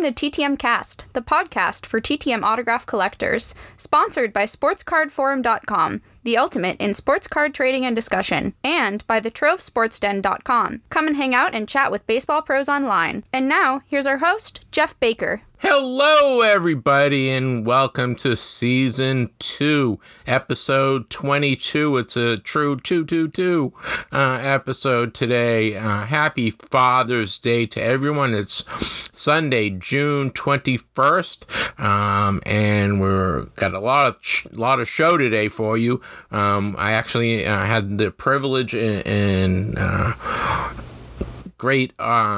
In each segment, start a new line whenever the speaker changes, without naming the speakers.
to TTM Cast, the podcast for TTM autograph collectors, sponsored by SportsCardForum.com, the ultimate in sports card trading and discussion, and by TheTroveSportsDen.com. Come and hang out and chat with baseball pros online. And now, here's our host, Jeff Baker.
Hello, everybody, and welcome to Season 2, Episode 22. It's a true 222 episode today. Happy Father's Day to everyone. It's Sunday, June 21st, and we've got a lot of show today for you. I actually had the privilege and great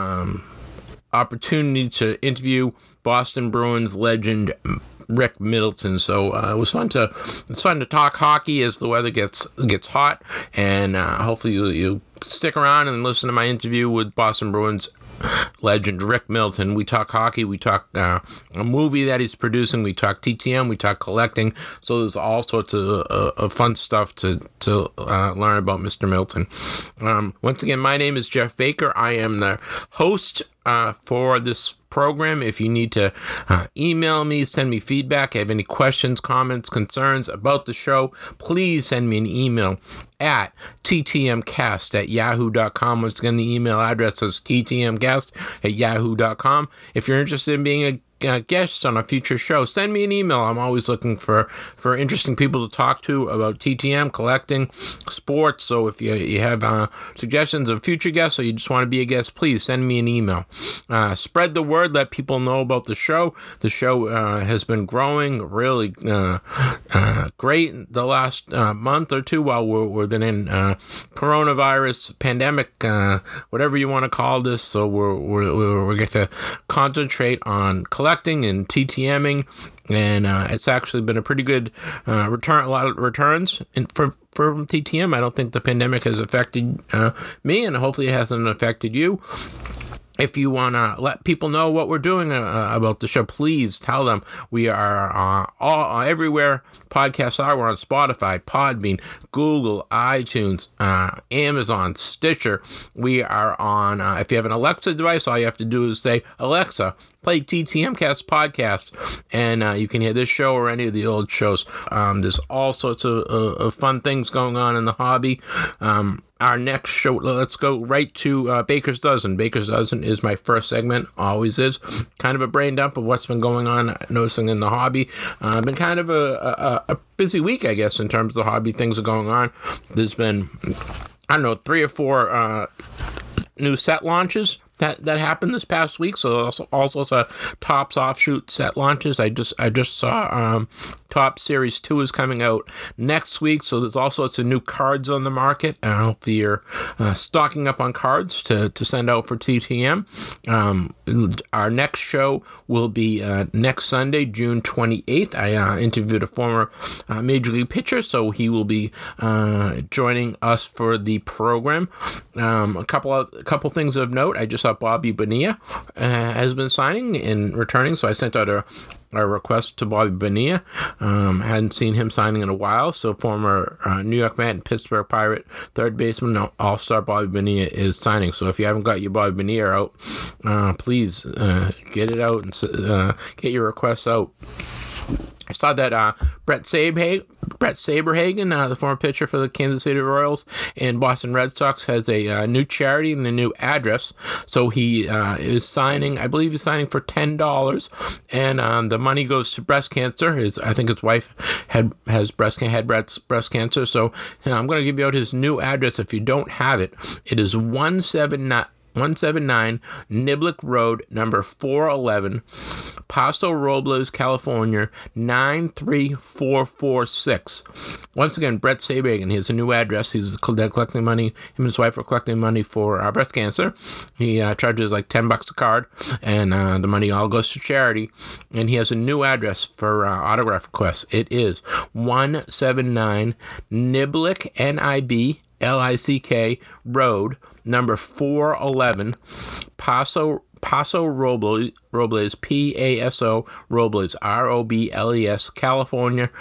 opportunity to interview Boston Bruins legend Rick Middleton. So it was fun to talk hockey as the weather gets hot, and hopefully you stick around and listen to my interview with Boston Bruins legend Rick Middleton. We talk hockey, we talk a movie that he's producing, we talk TTM, we talk collecting. So there's all sorts of fun stuff to learn about Mr. Middleton. Once again, my name is Jeff Baker. I am the host for this program. If you need to email me, send me feedback, have any questions, comments, concerns about the show, please send me an email at ttmcast@yahoo.com. Once again, the email address is ttmcast@yahoo.com. If you're interested in being a guests on a future show, send me an email. I'm always looking for interesting people to talk to about TTM, collecting, sports. So if you have suggestions of future guests or you just want to be a guest, please send me an email. Spread the word. Let people know about the show. The show has been growing really great the last month or two while we've been in coronavirus pandemic, whatever you want to call this. So we're going to concentrate on collecting and TTMing, and it's actually been a pretty good return. A lot of returns for TTM. I don't think the pandemic has affected me, and hopefully it hasn't affected you. If you want to let people know what we're doing about the show, please tell them. We are all everywhere podcasts are. We're on Spotify, Podbean, Google, iTunes, Amazon, Stitcher. We are on, if you have an Alexa device, all you have to do is say, Alexa, play TTM Cast podcast, and you can hear this show or any of the old shows. There's all sorts of fun things going on in the hobby. Our next show, let's go right to Baker's Dozen. Baker's Dozen is my first segment, always is. Kind of a brain dump of what's been going on, noticing in the hobby. Been kind of a busy week, I guess, in terms of the hobby. Things are going on. There's been, 3 or 4 new set launches that happened this past week. So also Topps offshoot set launches. I just saw Topps Series 2 is coming out next week. So there's all sorts of new cards on the market. I hope you're stocking up on cards to send out for TTM. Our next show will be next Sunday, June 28th. I interviewed a former Major League pitcher, so he will be joining us for the program. A couple things of note. I just saw Bobby Bonilla has been signing and returning, so I sent out a request to Bobby Bonilla. Hadn't seen him signing in a while, so former New York Met and Pittsburgh Pirate third baseman, all-star Bobby Bonilla is signing. So if you haven't got your Bobby Bonilla out, please get it out and get your requests out. I saw that Brett Saberhagen, the former pitcher for the Kansas City Royals and Boston Red Sox, has a new charity and a new address. So he is signing, I believe he's signing for $10, and the money goes to breast cancer. I think his wife had breast cancer. So I'm going to give you out his new address if you don't have it. It is 179 Niblick Road, number 411, Paso Robles, California, 93446. Once again, Brett Saberhagen, he has a new address. He's collecting money. Him and his wife are collecting money for breast cancer. He charges like $10 a card, and the money all goes to charity. And he has a new address for autograph requests. It is 179 Niblick, Niblick Road, number 411, Paso Robles, Paso Robles, Robles, California,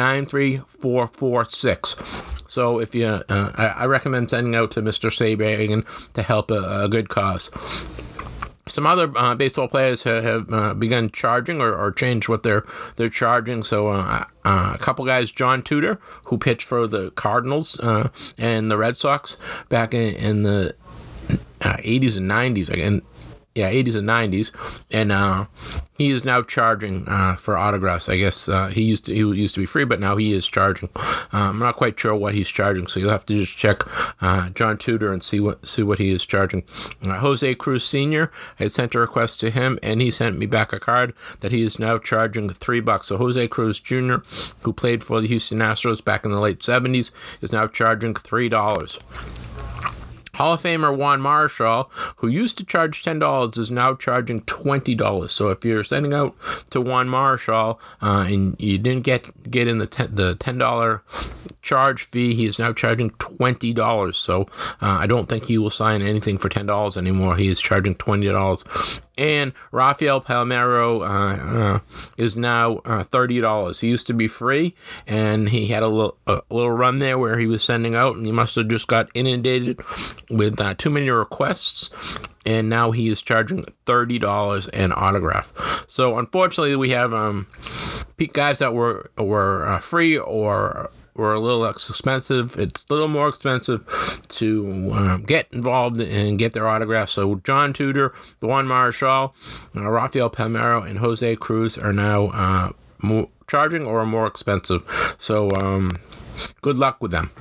93446. So if you, I recommend sending out to Mr. Saberhagen to help a good cause. Some other baseball players have begun charging or changed what they're charging. So a couple guys, John Tudor, who pitched for the Cardinals and the Red Sox back in the 80s and 90s, 80s and 90s, and he is now charging for autographs. I guess he used to be free, but now he is charging. I'm not quite sure what he's charging, so you'll have to just check John Tudor and see what he is charging. Jose Cruz Sr., I sent a request to him, and he sent me back a card that he is now charging $3. So Jose Cruz Jr., who played for the Houston Astros back in the late 70s, is now charging $3. Hall of Famer Juan Marichal, who used to charge $10, is now charging $20. So if you're sending out to Juan Marichal and you didn't get in the $10 charge fee, he is now charging $20. So I don't think he will sign anything for $10 anymore. He is charging $20. And Rafael Palmeiro is now $30. He used to be free, and he had a little run there where he was sending out, and he must have just got inundated with too many requests, and now he is charging $30 an autograph. So unfortunately, we have guys that were free or a little less expensive. It's a little more expensive to get involved and get their autographs. So John Tudor, Juan Marichal, Rafael Palmeiro, and Jose Cruz are now more charging or more expensive. So good luck with them.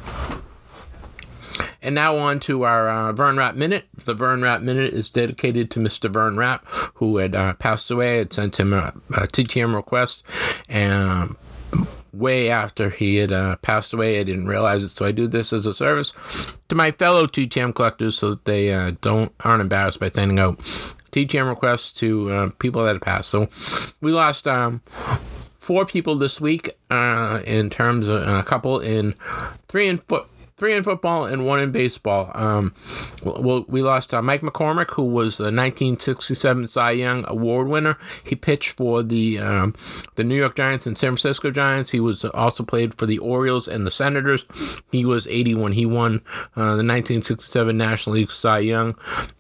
And now on to our Vern Rapp Minute. The Vern Rapp Minute is dedicated to Mr. Vern Rapp, who had passed away. I had sent him a TTM request, and way after he had passed away. I didn't realize it, so I do this as a service to my fellow TTM collectors so that they aren't embarrassed by sending out TTM requests to people that have passed. So we lost 4 people this week in terms of a couple in 3 in football and 1 in baseball. We lost Mike McCormick, who was the 1967 Cy Young Award winner. He pitched for the New York Giants and San Francisco Giants. He was also played for the Orioles and the Senators. He was 81. He won the 1967 National League Cy Young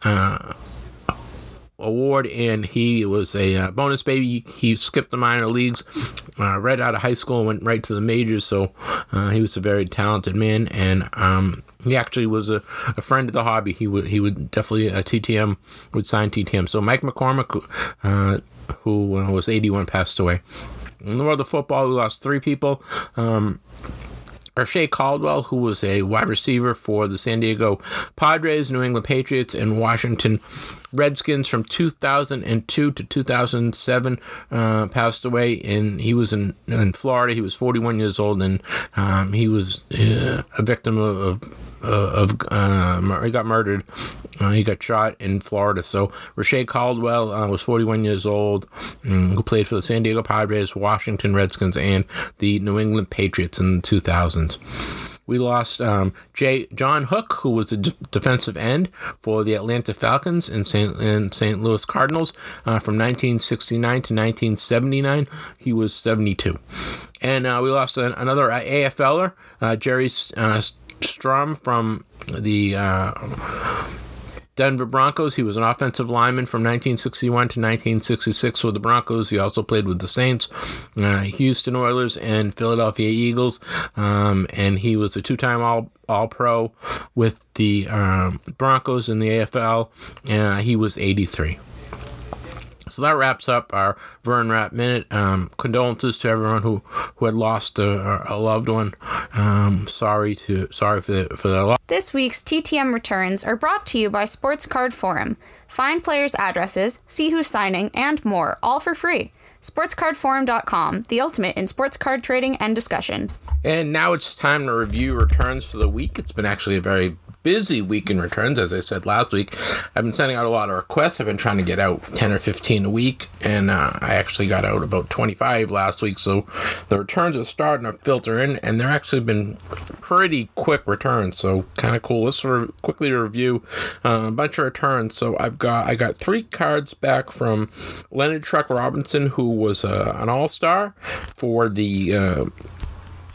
Award, and he was a bonus baby. He skipped the minor leagues right out of high school and went right to the majors, so he was a very talented man, and he actually was a friend of the hobby. He would definitely TTM would sign TTM. So Mike McCormick, who was 81, passed away. In the world of football, we lost 3 people. O'Shea Caldwell, who was a wide receiver for the San Diego Padres, New England Patriots, and Washington Redskins from 2002 to 2007, passed away, and he was in Florida. He was 41 years old, and he was a victim he got murdered. He got shot in Florida. So O'Shea Caldwell was 41 years old, who played for the San Diego Padres, Washington Redskins, and the New England Patriots in the 2000s. We lost John Hook, who was a defensive end for the Atlanta Falcons and St. Louis Cardinals from 1969 to 1979. He was 72. And we lost another AFLer, Jerry Strom from the Denver Broncos. He was an offensive lineman from 1961 to 1966 with the Broncos. He also played with the Saints, Houston Oilers, and Philadelphia Eagles. And he was a 2-time All-Pro with the Broncos in the AFL. He was 83. So that wraps up our Vern Rapp Minute. Condolences to everyone who had lost a loved one. Sorry for their loss.
This week's TTM returns are brought to you by Sports Card Forum. Find players' addresses, see who's signing, and more, all for free. SportsCardForum.com, the ultimate in sports card trading and discussion.
And now it's time to review returns for the week. It's been actually a very busy week in returns, as I said last week. I've been sending out a lot of requests. I've been trying to get out 10 or 15 a week, and I actually got out about 25 last week, so the returns are starting to filter in, and they're actually been pretty quick returns, so kind of cool. Let's sort of quickly review a bunch of returns. So I got 3 cards back from Leonard Truck Robinson, who was an all-star for the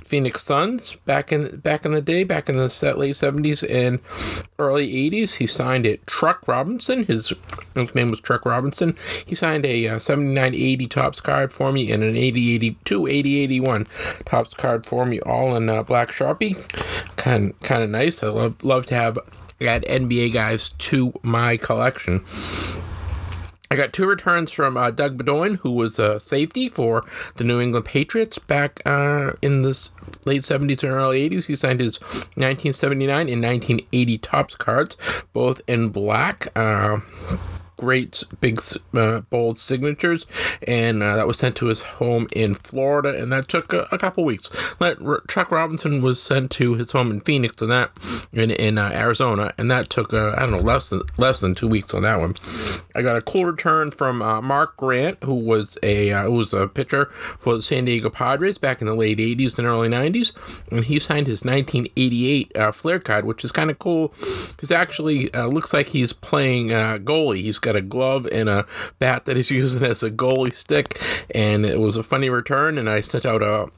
Phoenix Suns back in the day, back in the late 70s and early 80s. He signed it Truck Robinson. His name was Truck Robinson. He signed a 79-80 Topps card for me and an 80-82, 80-81 Topps card for me, all in black Sharpie. Kind of nice. I love to have add NBA guys to my collection. I got 2 returns from Doug Bedoin, who was a safety for the New England Patriots back in the late 70s and early 80s. He signed his 1979 and 1980 Topps cards, both in black. Great big bold signatures, and that was sent to his home in Florida, and that took a couple weeks. Chuck Robinson was sent to his home in Phoenix, and that in Arizona, and that took less than 2 weeks on that one. I got a cool return from Mark Grant, who was a pitcher for the San Diego Padres back in the late 80s and early 90s, and he signed his 1988 Flair card, which is kind of cool because actually looks like he's playing goalie. He's got a glove and a bat that he's using as a goalie stick, and it was a funny return, and I sent out a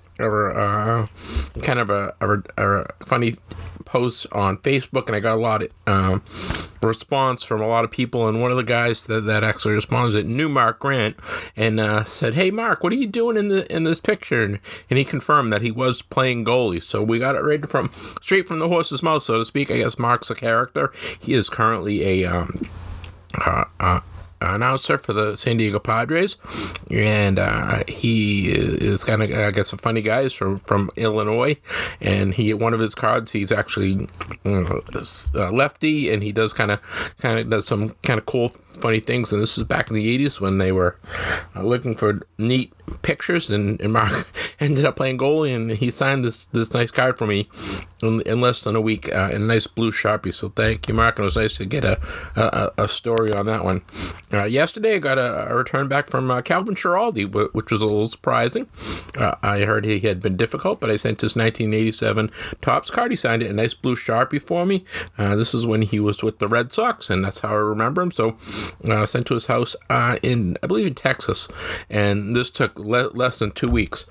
funny post on Facebook, and I got a lot of response from a lot of people, and one of the guys that actually responded knew Mark Grant and said, "Hey Mark, what are you doing in this picture?" And he confirmed that he was playing goalie, so we got it straight from the horse's mouth, so to speak. I guess Mark's a character. He is currently a announcer for the San Diego Padres, and he is kind of, I guess, a funny guy. He's from Illinois, and one of his cards, he's actually lefty, and he does kind of does some kind of cool, funny things. And this is back in the 80s when they were looking for neat pictures, and Mark ended up playing goalie, and he signed this nice card for me in less than a week in a nice blue Sharpie. So thank you, Mark, and it was nice to get a story on that one. Yesterday I got a return back from Calvin Schiraldi, which was a little surprising. I heard he had been difficult, but I sent his 1987 Topps card. He signed it in a nice blue Sharpie for me. This is when he was with the Red Sox, and that's how I remember him. So sent to his house I believe in Texas, and this took less than 2 weeks.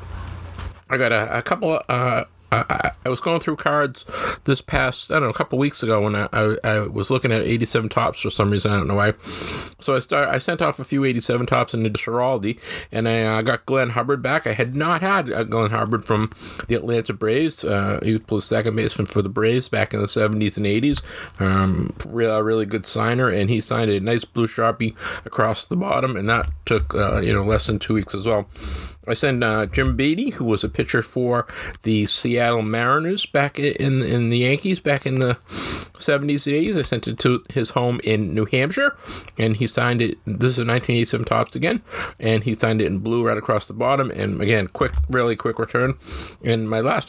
I got a couple I was going through cards this past, a couple weeks ago when I was looking at 87 Topps for some reason. I don't know why. So I sent off a few 87 Topps into Schiraldi, and I got Glenn Hubbard back. I had not had Glenn Hubbard from the Atlanta Braves. He was second baseman for the Braves back in the 70s and 80s. Really good signer, and he signed a nice blue Sharpie across the bottom, and that took less than 2 weeks as well. I sent Jim Beatty, who was a pitcher for the Seattle Mariners back in the Yankees back in the 70s and 80s. I sent it to his home in New Hampshire, and he signed it. This is a 1987 Topps again, and he signed it in blue right across the bottom. And again, really quick return. And my last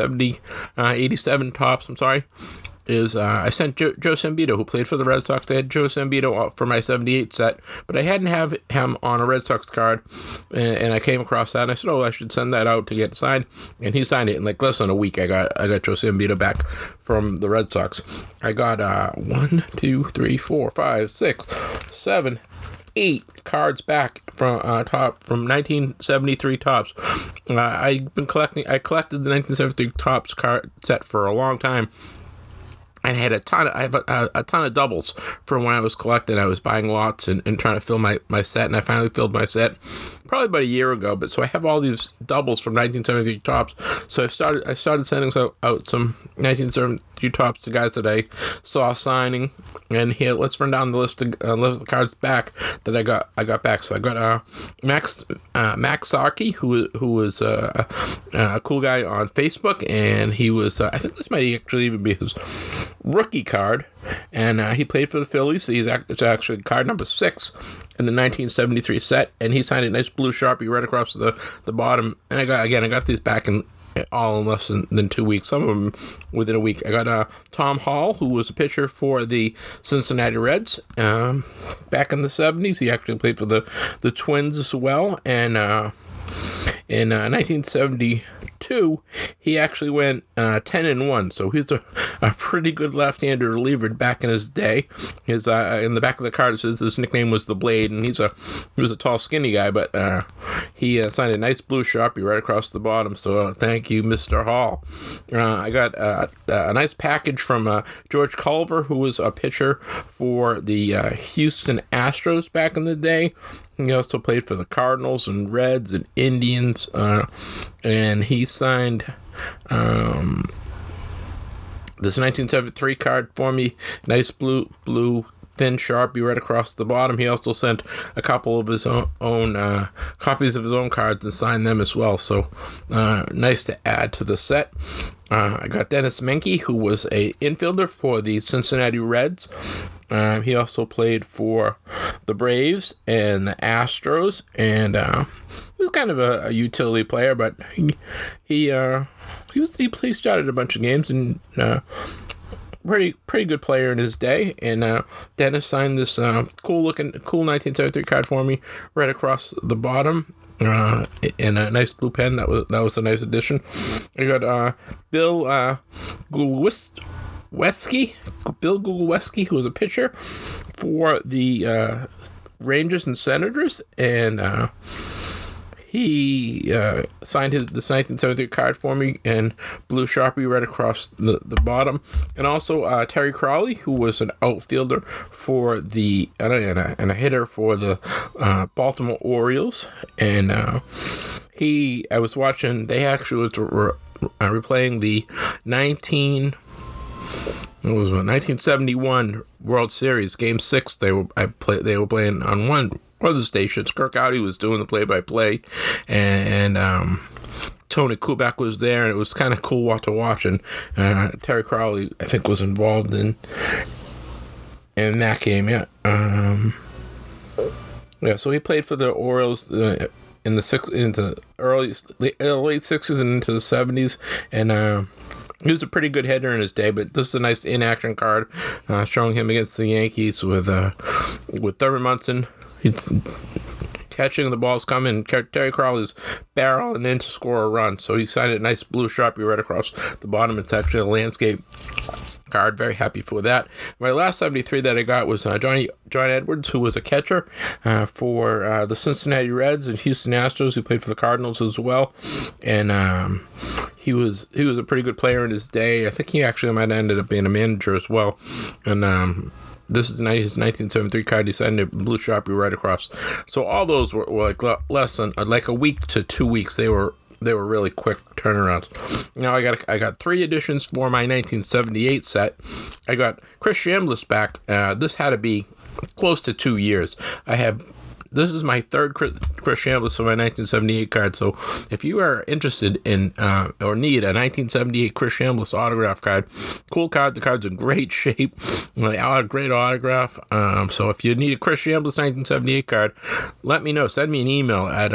87 Topps, is I sent Joe Sambito, who played for the Red Sox. I had Joe Sambito for my 78 set, but I hadn't have him on a Red Sox card, and I came across that, and I said, I should send that out to get signed, and he signed it in less than a week. I got Joe Sambito back from the Red Sox. I got 1, 2, 3, 4, 5, 6, 7, 8 cards back from 1973 Topps. I collected the 1973 Topps card set for a long time. I had a ton of doubles from when I was collecting. I was buying lots and trying to fill my set, and I finally filled my set probably about a year ago. But so I have all these doubles from 1973 Topps. So I started sending out some 1973 Topps to guys that I saw signing. And here, let's run down the list of the cards back that I got back. So I got Max Sarkey, who was a cool guy on Facebook, and he was I think this might actually even be his rookie card, and he played for the Phillies. So it's actually card number 6 in the 1973 set, and he signed a nice blue Sharpie right across the bottom. And I got these back in less than 2 weeks, some of them within a week. I got Tom Hall, who was a pitcher for the Cincinnati Reds back in the 70s. He actually played for the Twins as well, and in 1972, he actually went 10-1. So he's a pretty good left-hander reliever back in his day. His in the back of the card, it says his nickname was the Blade, and he was a tall, skinny guy, but he signed a nice blue Sharpie right across the bottom. So thank you, Mr. Hall. I got a nice package from George Culver, who was a pitcher for the Houston Astros back in the day. He also played for the Cardinals and Reds and Indians, and he signed this 1973 card for me. Nice blue thin Sharpie right across the bottom. He also sent a couple of his own copies of his own cards and signed them as well. So nice to add to the set. I got Dennis Menke, who was a infielder for the Cincinnati Reds. He also played for the Braves and the Astros, and he was kind of a utility player, but he started a bunch of games and pretty good player in his day. And Dennis signed this cool 1973 card for me right across the bottom. In a nice blue pen. That was a nice addition. I got Bill Gulewski, who was a pitcher for the Rangers and Senators, and he signed this 1973 card for me in blue Sharpie right across the bottom. And also Terry Crowley, who was an outfielder for the and a hitter for the Baltimore Orioles. And I was watching, they actually were replaying the 1971 World Series Game 6. They were playing on one of the stations. Kirk Audi was doing the play-by-play, and Tony Kubek was there, and it was kind of cool to watch. And Terry Crowley, I think, was involved in that game. Yeah. So he played for the Orioles in the late 60s and into the 70s, and he was a pretty good hitter in his day. But this is a nice in-action card showing him against the Yankees with Thurman Munson. He's catching the balls coming. Terry Crowley's barreling in to score a run. So he signed a nice blue Sharpie right across the bottom. It's actually a landscape card. Very happy for that. My last 73 that I got was John Edwards, who was a catcher for the Cincinnati Reds and Houston Astros, who played for the Cardinals as well. And he was a pretty good player in his day. I think he actually might have ended up being a manager as well. And this is his 1973 card. He signed a blue Sharpie right across. So all those were like less than like a week to 2 weeks. They were really quick turnarounds. Now I got 3 editions for my 1978 set. I got Chris Chambliss back. This had to be close to 2 years. This is my third Chris Chambliss for my 1978 card. So if you are interested in or need a 1978 Chris Chambliss autograph card, cool card. The card's in great shape. Great autograph. So if you need a Chris Chambliss 1978 card, let me know. Send me an email at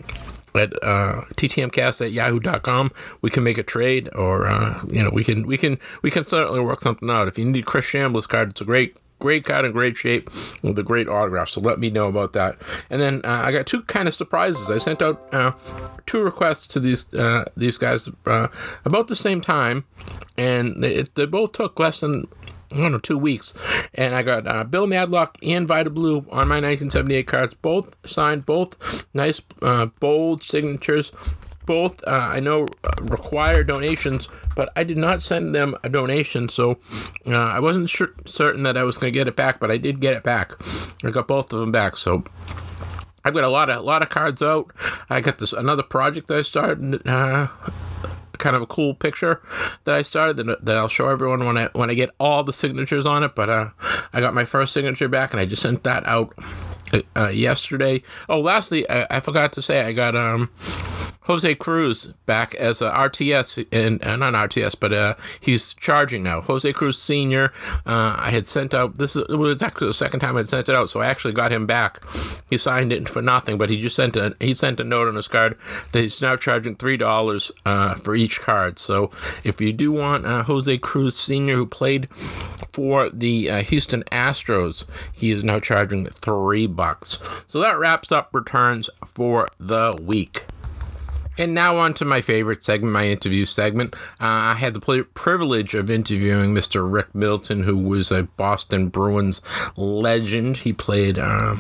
ttmcast@yahoo.com. We can make a trade, or we can certainly work something out. If you need a Chris Chambliss card, it's a great card in great shape with a great autograph, so let me know about that. And then I got 2 kind of surprises. I sent out 2 requests to these guys about the same time, and they both took less than 2 weeks. And I got Bill Madlock and Vida Blue on my 1978 cards, both signed, both nice bold signatures. Both I know require donations, but I did not send them a donation, so I wasn't certain that I was going to get it back, but I did get it back. I got both of them back, so I've got a lot of cards out. I got another project that I started, kind of a cool picture that I started that I'll show everyone when I get all the signatures on it. But I got my first signature back, and I just sent that out yesterday. Oh, lastly, I forgot to say I got Jose Cruz back as a RTS, and not RTS, but he's charging now. Jose Cruz Sr. I had sent out, it was actually the second time I'd sent it out, so I actually got him back. He signed it for nothing, but he just sent a note on his card that he's now charging $3 for each card. So if you do want Jose Cruz Sr., who played for the Houston Astros, he is now charging $3. So that wraps up returns for the week. And now on to my favorite segment, my interview segment. I had the privilege of interviewing Mr. Rick Middleton, who was a Boston Bruins legend. He played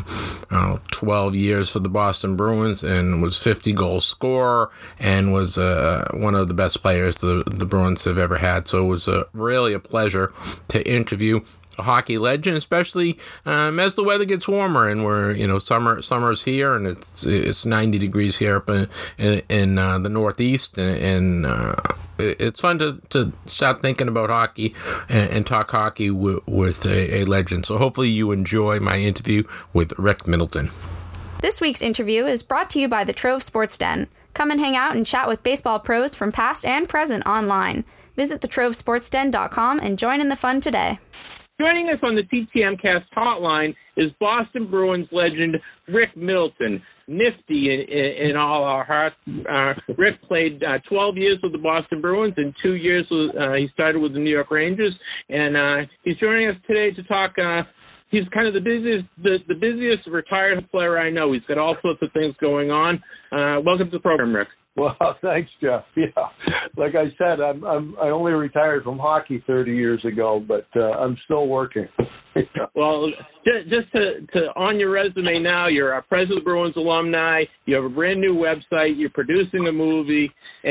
12 years for the Boston Bruins and was 50-goal scorer and was one of the best players the Bruins have ever had. So it was really a pleasure to interview a hockey legend, especially as the weather gets warmer and we're summer's here and it's 90 degrees here up in the Northeast, and it's fun to start thinking about hockey and talk hockey with a legend. So hopefully you enjoy my interview with Rick Middleton.
This week's interview is brought to you by the Trove Sports Den. Come and hang out and chat with baseball pros from past and present online. Visit thetrovesportsden.com and join in the fun today.
Joining us on the TTM Cast hotline is Boston Bruins legend Rick Middleton. Nifty in all our hearts. Rick played 12 years with the Boston Bruins and 2 years he started with the New York Rangers. And he's joining us today to talk. He's kind of the busiest retired player I know. He's got all sorts of things going on. Welcome to the program, Rick.
Well, thanks, Jeff. Yeah, like I said, I only retired from hockey 30 years ago, but I'm still working.
Well, just to on your resume now, you're a president of the Bruins alumni. You have a brand new website. You're producing a movie,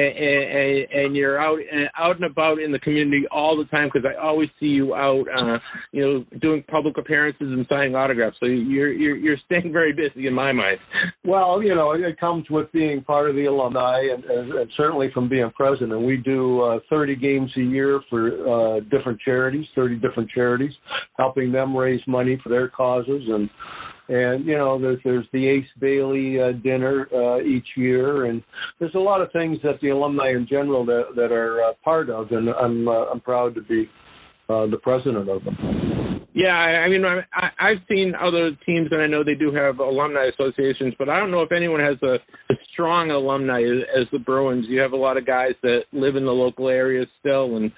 and you're out and about in the community all the time because I always see you out, doing public appearances and signing autographs. So you're staying very busy in my mind.
Well, it comes with being part of the alumni, and certainly from being president. We do 30 games a year for different charities, 30 different charities, helping them raise money for their causes, and there's the Ace Bailey dinner each year, and there's a lot of things that the alumni in general that are part of, and I'm proud to be the president of them.
Yeah, I mean, I've seen other teams, and I know they do have alumni associations, but I don't know if anyone has a strong alumni as the Bruins. You have a lot of guys that live in the local area still, and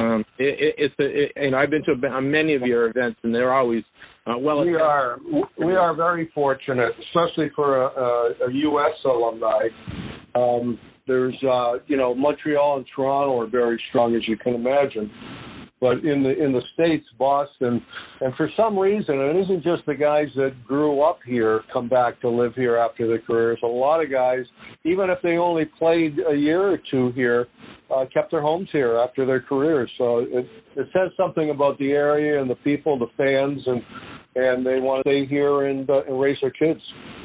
I've been to many of your events, and they're always well. We
are very fortunate, especially for a U.S. alumni. There's Montreal and Toronto are very strong, as you can imagine. But in the States, Boston, and for some reason, it isn't just the guys that grew up here come back to live here after their careers. A lot of guys, even if they only played a year or two here, kept their homes here after their careers. So it says something about the area and the people, the fans, and they want to stay here and raise their kids.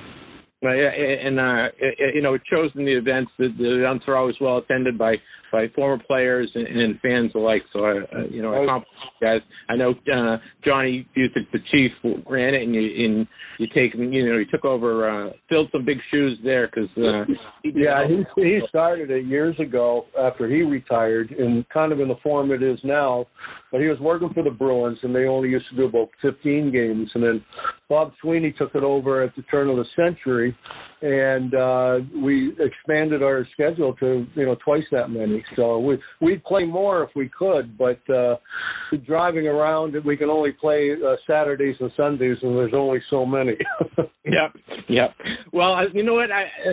It shows in the events that the events are always well attended by former players and fans alike. So I compliment you guys. I know Johnny Busick, the chief, ran it, and you took over, filled some big shoes there because he started it years ago after he retired, and kind of in the form it is now. But he was working for the Bruins, and they only used to do about 15 games, and then Bob Sweeney took it over at the turn of the century, and we expanded our schedule to twice that many. So we'd play more if we could, but driving around, we can only play Saturdays and Sundays, and there's only so many.
Yep. Well, you know what?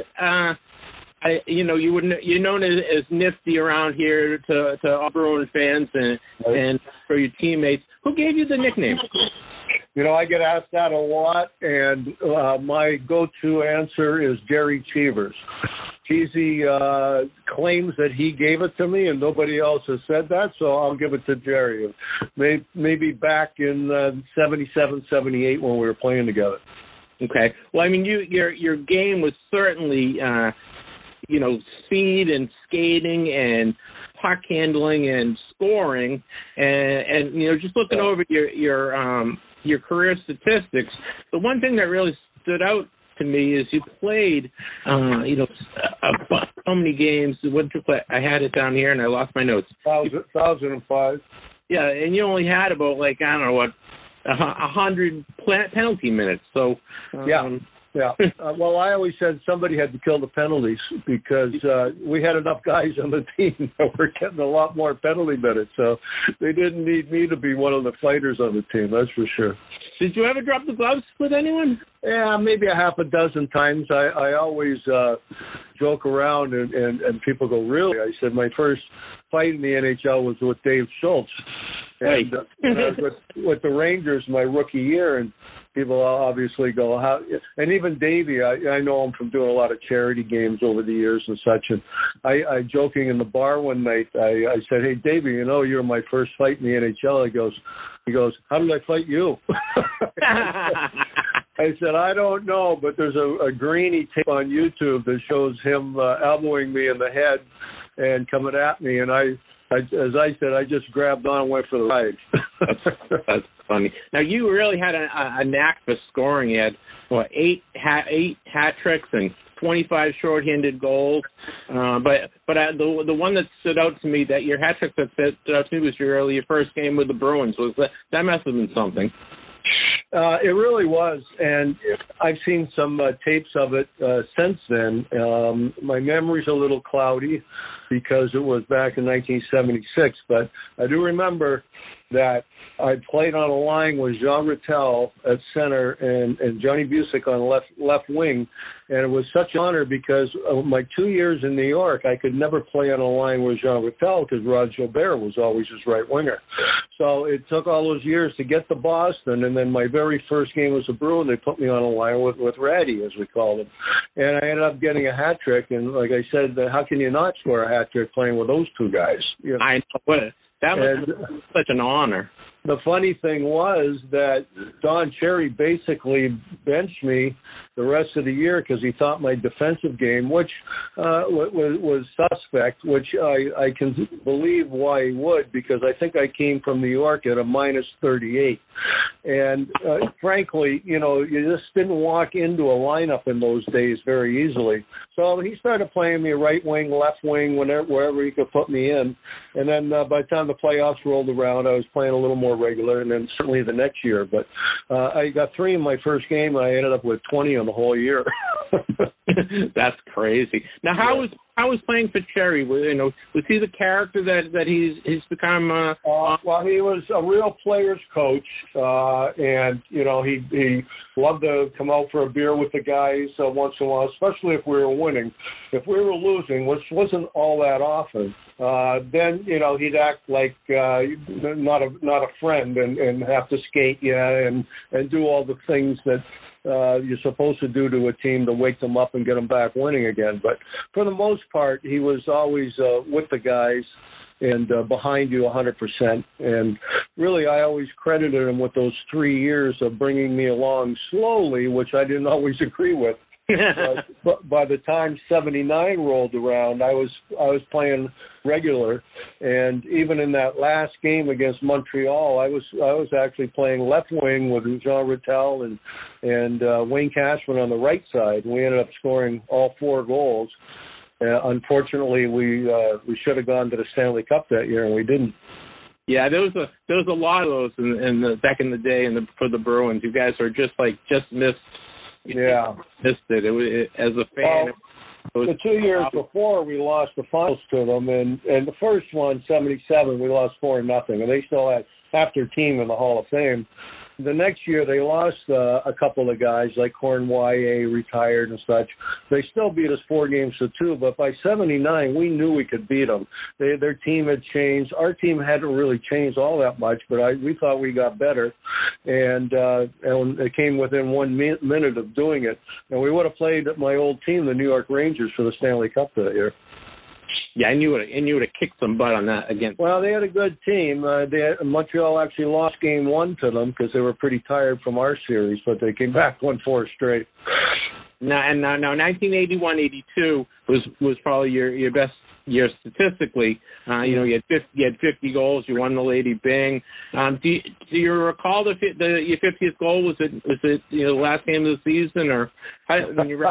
You're known as Nifty around here to all Bruin fans and for your teammates. Who gave you the nickname?
I get asked that a lot, and my go-to answer is Jerry Cheevers. Cheesy claims that he gave it to me, and nobody else has said that, so I'll give it to Jerry. Maybe back in 77, 78 when we were playing together.
Okay. Well, I mean, your game was certainly, speed and skating and puck handling and scoring, and just looking over your career statistics, the one thing that really stood out to me is you played, how many games? What did you play? I had it down here and I lost my notes.
1,005.
Yeah, and you only had about 100 penalty minutes. So
yeah. Well, I always said somebody had to kill the penalties because we had enough guys on the team that were getting a lot more penalty minutes. So they didn't need me to be one of the fighters on the team, that's for sure.
Did you ever drop the gloves with anyone?
Yeah, maybe a half a dozen times. I always joke around, and people go, really? I said my first fight in the NHL was with Dave Schultz. And when I was with the Rangers my rookie year, and people obviously go, how? And even Davey, I know him from doing a lot of charity games over the years and such. And I joking in the bar one night, I said, hey, Davey, you know, you're my first fight in the NHL. He goes, how did I fight you? I said, I don't know, but there's a grainy tape on YouTube that shows him elbowing me in the head and coming at me. And as I said, I just grabbed on and went for the ride.
That's funny. Now, you really had a knack for scoring. You had, eight hat tricks and 25 shorthanded goals. But the one that stood out to me, that your hat trick that stood out to me was your first game with the Bruins. That must have been something.
It really was, and I've seen some tapes of it since then. My memory's a little cloudy because it was back in 1976, but I do remember that I played on a line with Jean Rattel at center and Johnny Busick on left wing, and it was such an honor because of my 2 years in New York, I could never play on a line with Jean Rattel because Rod Gilbert was always his right winger. So it took all those years to get to Boston, and then my very first game was a Bruin. They put me on a line with Ratty, as we called him, and I ended up getting a hat trick. And like I said, how can you not score a hat trick playing with those two guys? You know?
I know. That was such an honor.
The funny thing was that Don Cherry basically benched me the rest of the year because he thought my defensive game, which was suspect, which I can believe why he would, because I think I came from New York at a minus 38. And frankly, you know, you just didn't walk into a lineup in those days very easily. So he started playing me right wing, left wing, wherever he could put me in. And then by the time the playoffs rolled around, I was playing a little more regular, and then certainly the next year. But I got 3 in my first game, and I ended up with 20 on the whole year.
That's crazy. Now, how was playing for Cherry? You know, was he the character that he's become?
Well, he was a real player's coach, and you know, he loved to come out for a beer with the guys once in a while, especially if we were winning. If we were losing, which wasn't all that often, then you know, he'd act like not a friend and have to skate you and do all the things that you're supposed to do to a team to wake them up and get them back winning again. But for the most part, he was always with the guys and behind you 100%. And really, I always credited him with those 3 years of bringing me along slowly, which I didn't always agree with. But by the time 79 rolled around, I was playing regular, and even in that last game against Montreal, I was actually playing left wing with Jean Rattel and Wayne Cashman on the right side. We ended up scoring all 4 goals. Unfortunately, we should have gone to the Stanley Cup that year, and we didn't.
Yeah, there was a lot of those in the back in the day, for the Bruins. You guys are just missed.
Yeah,
missed it. As a fan.
Well, the 2 years before, we lost the finals to them, and the first one, 77, we lost 4-0, and they still had half their team in the Hall of Fame. The next year, they lost a couple of guys, like Cornwall retired and such. They still beat us 4-2, but by 79, we knew we could beat them. Their team had changed. Our team hadn't really changed all that much, but we thought we got better, and it came within 1 minute of doing it. And we would have played my old team, the New York Rangers, for the Stanley Cup that year.
Yeah, and you would have kicked some butt on that again.
Well, they had a good team. Montreal actually lost game 1 to them because they were pretty tired from our series, but they came back 1-4 straight.
Now 1981-82 was probably your best year statistically. You had 50 goals. You won the Lady Byng. Do you recall your 50th goal? Was it the last game of the season, or when you?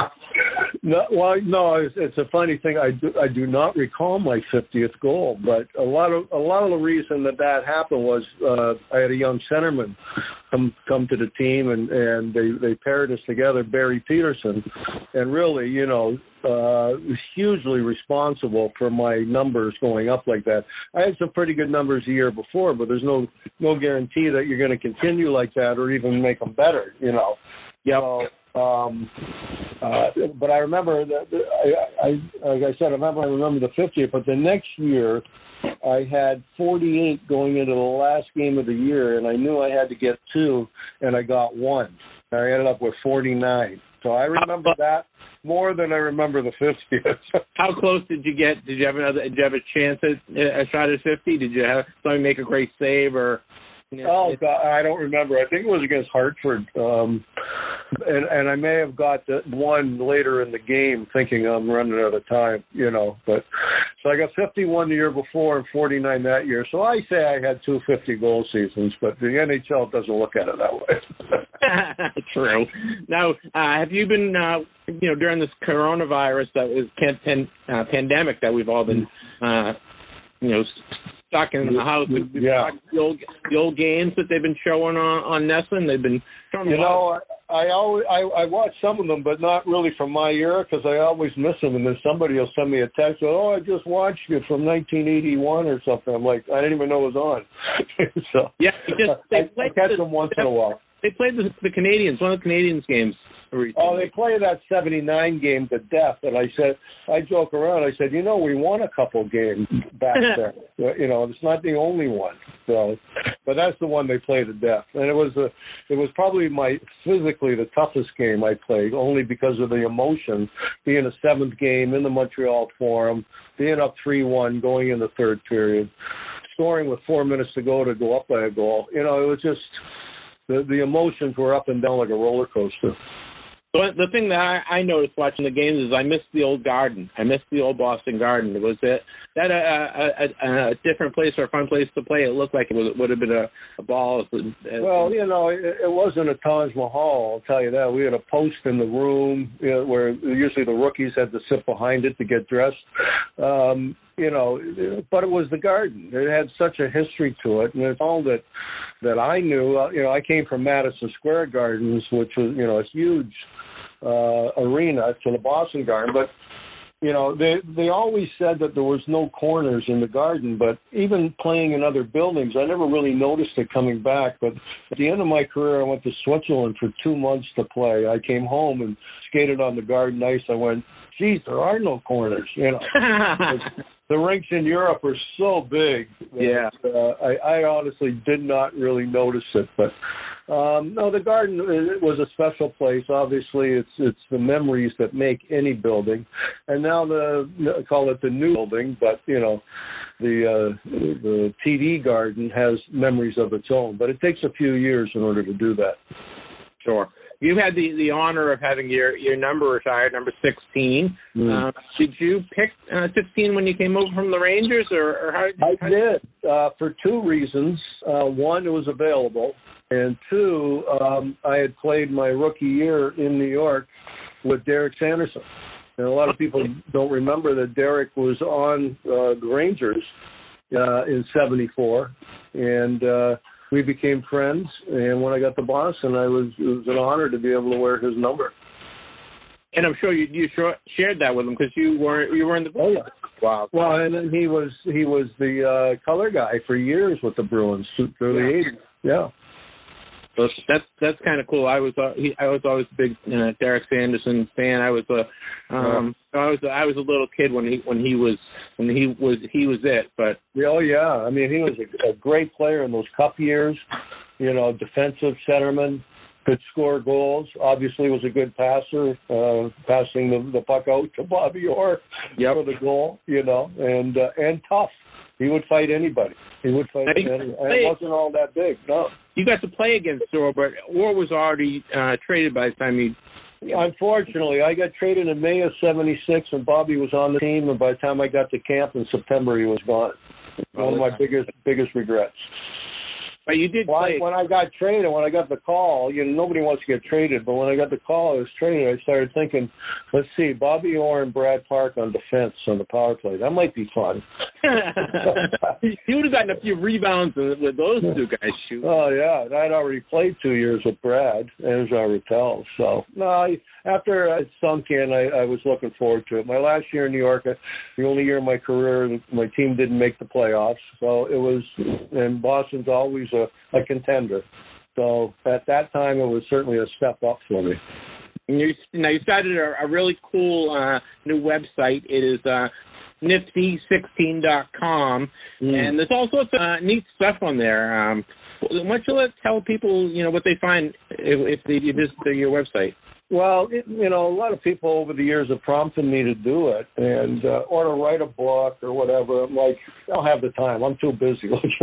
No. It's a funny thing. I do not recall my 50th goal, but a lot of the reason that happened was I had a young centerman come to the team, and they paired us together, Barry Peterson, and really, hugely responsible for my numbers going up like that. I had some pretty good numbers the year before, but there's no guarantee that you're going to continue like that or even make them better,
Yep.
So, but I remember that like I said, I remember the 50th, but the next year I had 48 going into the last game of the year, and I knew I had to get 2, and I got 1. I ended up with 49. So I remember that more than I remember the 50th.
How close did you get? Did you have a chance at a shot at 50? Did you have somebody make a great save or?
Oh, God, I don't remember. I think it was against Hartford. And I may have got the one later in the game thinking I'm running out of time, But so I got 51 the year before and 49 that year. So I say I had 2 50-goal seasons, but the NHL doesn't look at it that way.
True. Now, have you been, during this coronavirus that is pandemic that we've all been, stuck in the house.
Yeah.
The old games that they've been showing on NESN, they've been showing.
I watch some of them, but not really from my era because I always miss them. And then somebody will send me a text, "Oh, I just watched you from 1981 or something." I'm like, I didn't even know it was on. So
yeah,
I catch them once in a while.
They played the Canadians, one of the Canadians games. Recently.
Oh, they play that 79 game to death, and I joke around. I said, we won a couple games back then. It's not the only one. So, but that's the one they play to death, and it was probably physically the toughest game I played, only because of the emotion, being a 7th game in the Montreal Forum, being up 3-1 going in the third period, scoring with 4 minutes to go up by a goal. It was just the emotions were up and down like a roller coaster.
So the thing that I noticed watching the games is I missed the old Garden. I missed the old Boston Garden. Was that a different place or a fun place to play? It looked like it would have been a ball.
Well, it wasn't a Taj Mahal, I'll tell you that. We had a post in the room where usually the rookies had to sit behind it to get dressed. But it was the Garden. It had such a history to it, and it's all that I knew. I came from Madison Square Gardens, which was, a huge arena to the Boston Garden. But, they always said that there was no corners in the Garden, but even playing in other buildings, I never really noticed it coming back. But at the end of my career, I went to Switzerland for 2 months to play. I came home and skated on the Garden ice. I went, geez, there are no corners, The rinks in Europe are so big.
Yeah.
I honestly did not really notice it. But, no, the Garden, it was a special place. Obviously, it's the memories that make any building. And now I call it the new building, but, the TD Garden has memories of its own. But it takes a few years in order to do that.
Sure. You had the honor of having your number retired, number 16.
Mm.
Did you pick 16 when you came over from the Rangers, or how?
I did for 2 reasons. One, it was available, and 2, I had played my rookie year in New York with Derek Sanderson. And a lot of people don't remember that Derek was on the Rangers in '74, and we became friends, and when I got to Boston, it was an honor to be able to wear his number.
And I'm sure you shared that with him because you were in the Bruins.
Oh, yeah. Wow. Well, and then he was the color guy for years with the Bruins through the 80s. Yeah.
So that's kind of cool. I was always a big Derek Sanderson fan. I was a little kid when he was it. But
oh yeah, I mean he was a great player in those Cup years. Defensive centerman, could score goals. Obviously was a good passer, passing the puck out to Bobby Orr for the goal. And tough. He would fight anybody. Anybody. And it wasn't all that big, no.
You got to play against Orr, but Orr was already traded by the time you...
Unfortunately, I got traded in May of '76, and Bobby was on the team, and by the time I got to camp in September, he was gone. One of my biggest regrets.
But you did play.
When I got traded, when I got the call, nobody wants to get traded, but when I got the call, I was traded. I started thinking, let's see, Bobby Orr and Brad Park on defense on the power play. That might be fun.
You would have gotten a few rebounds with those two guys shooting.
Oh, yeah. I'd already played 2 years with Brad and Rattel. So, no, after I sunk in, I was looking forward to it. My last year in New York, the only year in my career, my team didn't make the playoffs. So it was, and Boston's always a contender. So at that time, it was certainly a step up for me.
You started a really cool new website. It is nifty16.com, and there's all sorts of neat stuff on there. Why don't you tell people, what they find if they visit your website?
Well, a lot of people over the years have prompted me to do it, and or to write a book or whatever. I'm like, I don't have the time. I'm too busy.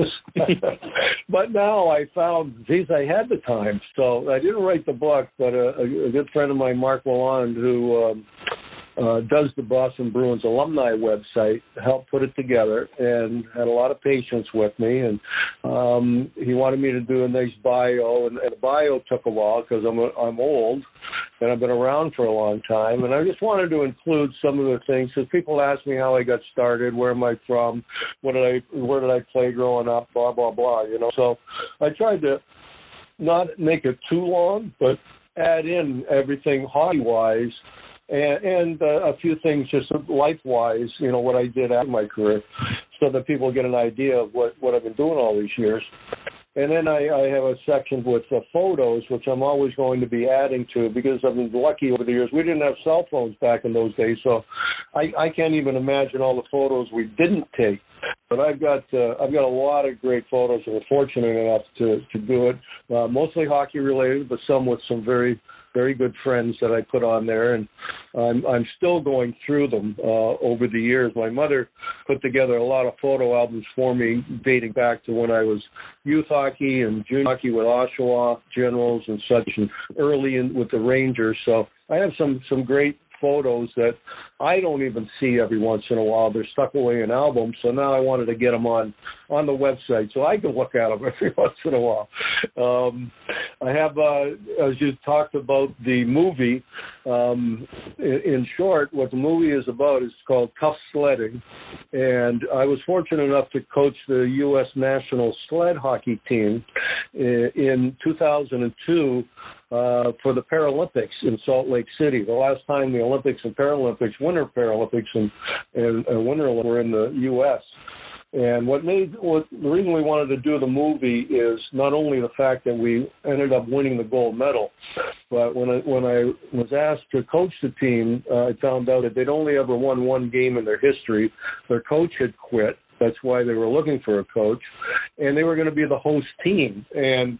But now I found, I had the time. So I didn't write the book, but a good friend of mine, Mark Lalonde, who does the Boston Bruins alumni website, helped put it together and had a lot of patience with me. And he wanted me to do a nice bio, and the bio took a while because I'm old and I've been around for a long time. And I just wanted to include some of the things because people ask me how I got started, where am I from, where did I play growing up, blah, blah, blah, So I tried to not make it too long, but add in everything hockey-wise and a few things just life-wise, what I did after my career, so that people get an idea of what I've been doing all these years. And then I have a section with photos, which I'm always going to be adding to because I've been lucky over the years. We didn't have cell phones back in those days, so I can't even imagine all the photos we didn't take. But I've got a lot of great photos, and I'm fortunate enough to do it. Mostly hockey related, but some with some very, very good friends that I put on there, and I'm still going through them over the years. My mother put together a lot of photo albums for me dating back to when I was youth hockey and junior hockey with Oshawa Generals and such, and early with the Rangers. So I have some great photos that I don't even see every once in a while. They're stuck away in albums, so now I wanted to get them on the website so I can look at them every once in a while. I have, as you talked about the movie, in short, what the movie is about is called Tough Sledding, and I was fortunate enough to coach the U.S. national sled hockey team in 2002 for the Paralympics in Salt Lake City. The last time the Olympics and Paralympics, Winter Paralympics and Winter were in the U.S. And the reason we wanted to do the movie is not only the fact that we ended up winning the gold medal, but when I was asked to coach the team, I found out that they'd only ever won one game in their history. Their coach had quit. That's why they were looking for a coach, and they were going to be the host team. And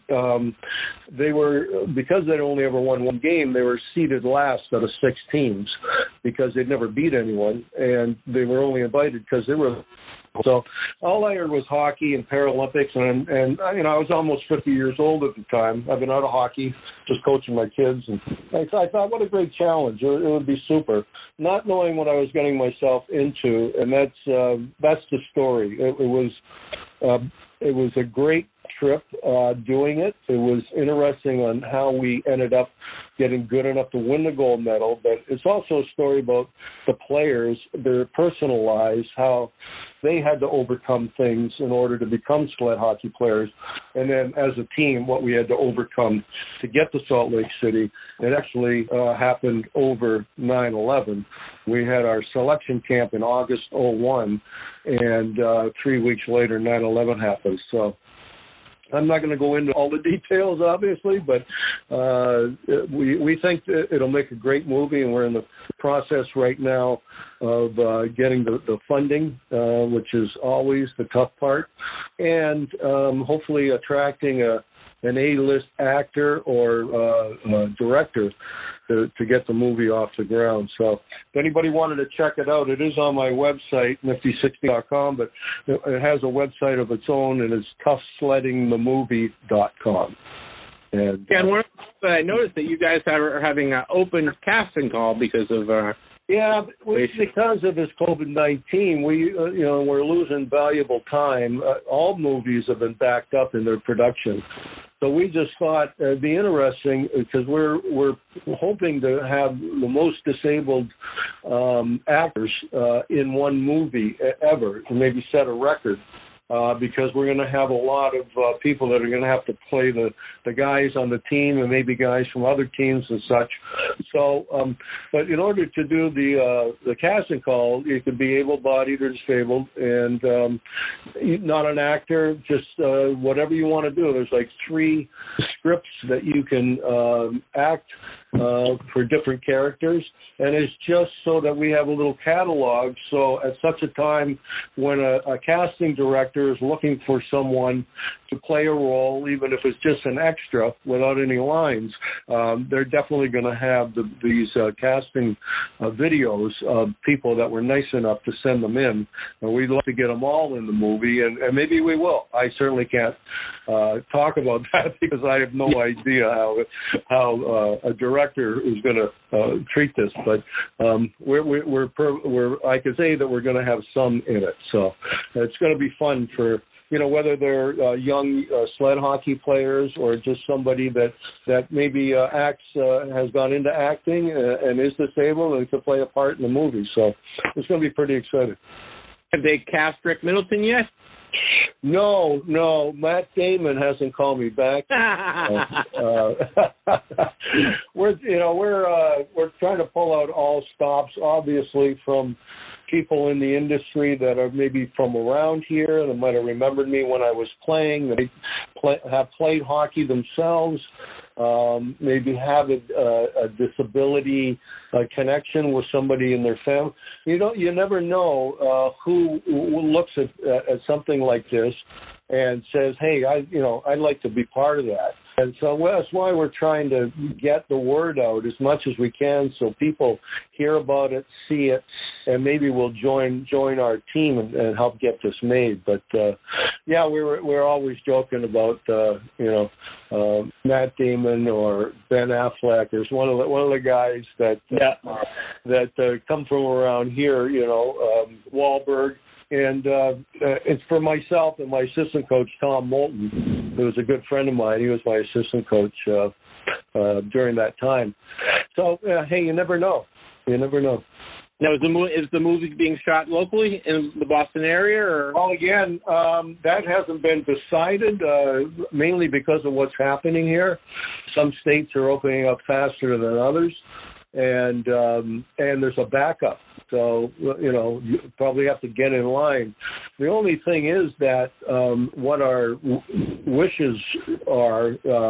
because they'd only ever won one game, they were seeded last out of 6 teams because they'd never beat anyone, and they were only invited because they were. So all I heard was hockey and Paralympics, and I was almost 50 years old at the time. I've been out of hockey, just coaching my kids, and I thought, what a great challenge! It would be super. Not knowing what I was getting myself into, and that's the story. It was a great trip doing it. It was interesting on how we ended up getting good enough to win the gold medal, but it's also a story about the players, their personal lives, how they had to overcome things in order to become sled hockey players, and then as a team, what we had to overcome to get to Salt Lake City. It actually happened over 9/11. We had our selection camp in August 2001, and 3 weeks later, 9/11 happened. So I'm not going to go into all the details, obviously, but we think that it'll make a great movie, and we're in the process right now of getting the funding, which is always the tough part, and hopefully attracting an A-list actor or director to get the movie off the ground. So if anybody wanted to check it out, it is on my website, nifty60.com, but it has a website of its own, and it's toughsleddingthemovie.com. And
one of the things I noticed that you guys are having an open casting call because of
Yeah, because of this COVID-19, we're losing valuable time. All movies have been backed up in their production. So we just thought it'd be interesting because we're hoping to have the most disabled actors in one movie ever, to maybe set a record. Because we're going to have a lot of people that are going to have to play the guys on the team and maybe guys from other teams and such. So, but in order to do the casting call, you could be able-bodied or disabled, and not an actor, just whatever you want to do. There's like 3 scripts that you can act for different characters, and it's just so that we have a little catalog. So at such a time when a casting director is looking for someone to play a role, even if it's just an extra without any lines, they're definitely going to have these casting videos of people that were nice enough to send them in. And we'd love to get them all in the movie, and maybe we will. I certainly can't talk about that because I have no idea how a director is going to treat this. But I can say that we're going to have some in it. So it's going to be fun for, whether they're young sled hockey players or just somebody that maybe has gone into acting and is disabled and can play a part in the movie. So it's going to be pretty exciting.
Have they cast Rick Middleton yet?
No, Matt Damon hasn't called me back. We're trying to pull out all stops, obviously, from people in the industry that are maybe from around here that might have remembered me when I was playing. They have played hockey themselves. Maybe have a disability connection with somebody in their family. You never know who looks at something like this and says, "Hey, I'd like to be part of that." And so that's why we're trying to get the word out as much as we can, so people hear about it, see it, and maybe we'll join our team and help get this made. But we're always joking about Matt Damon or Ben Affleck. There's one of the guys that come from around here. Wahlberg. And it's for myself and my assistant coach, Tom Moulton, who was a good friend of mine. He was my assistant coach during that time. So, hey, you never know. You never know.
Now, is the movie being shot locally in the Boston area? Or?
Well, again, that hasn't been decided, mainly because of what's happening here. Some states are opening up faster than others, and there's a backup. So, you probably have to get in line. The only thing is that what our wishes are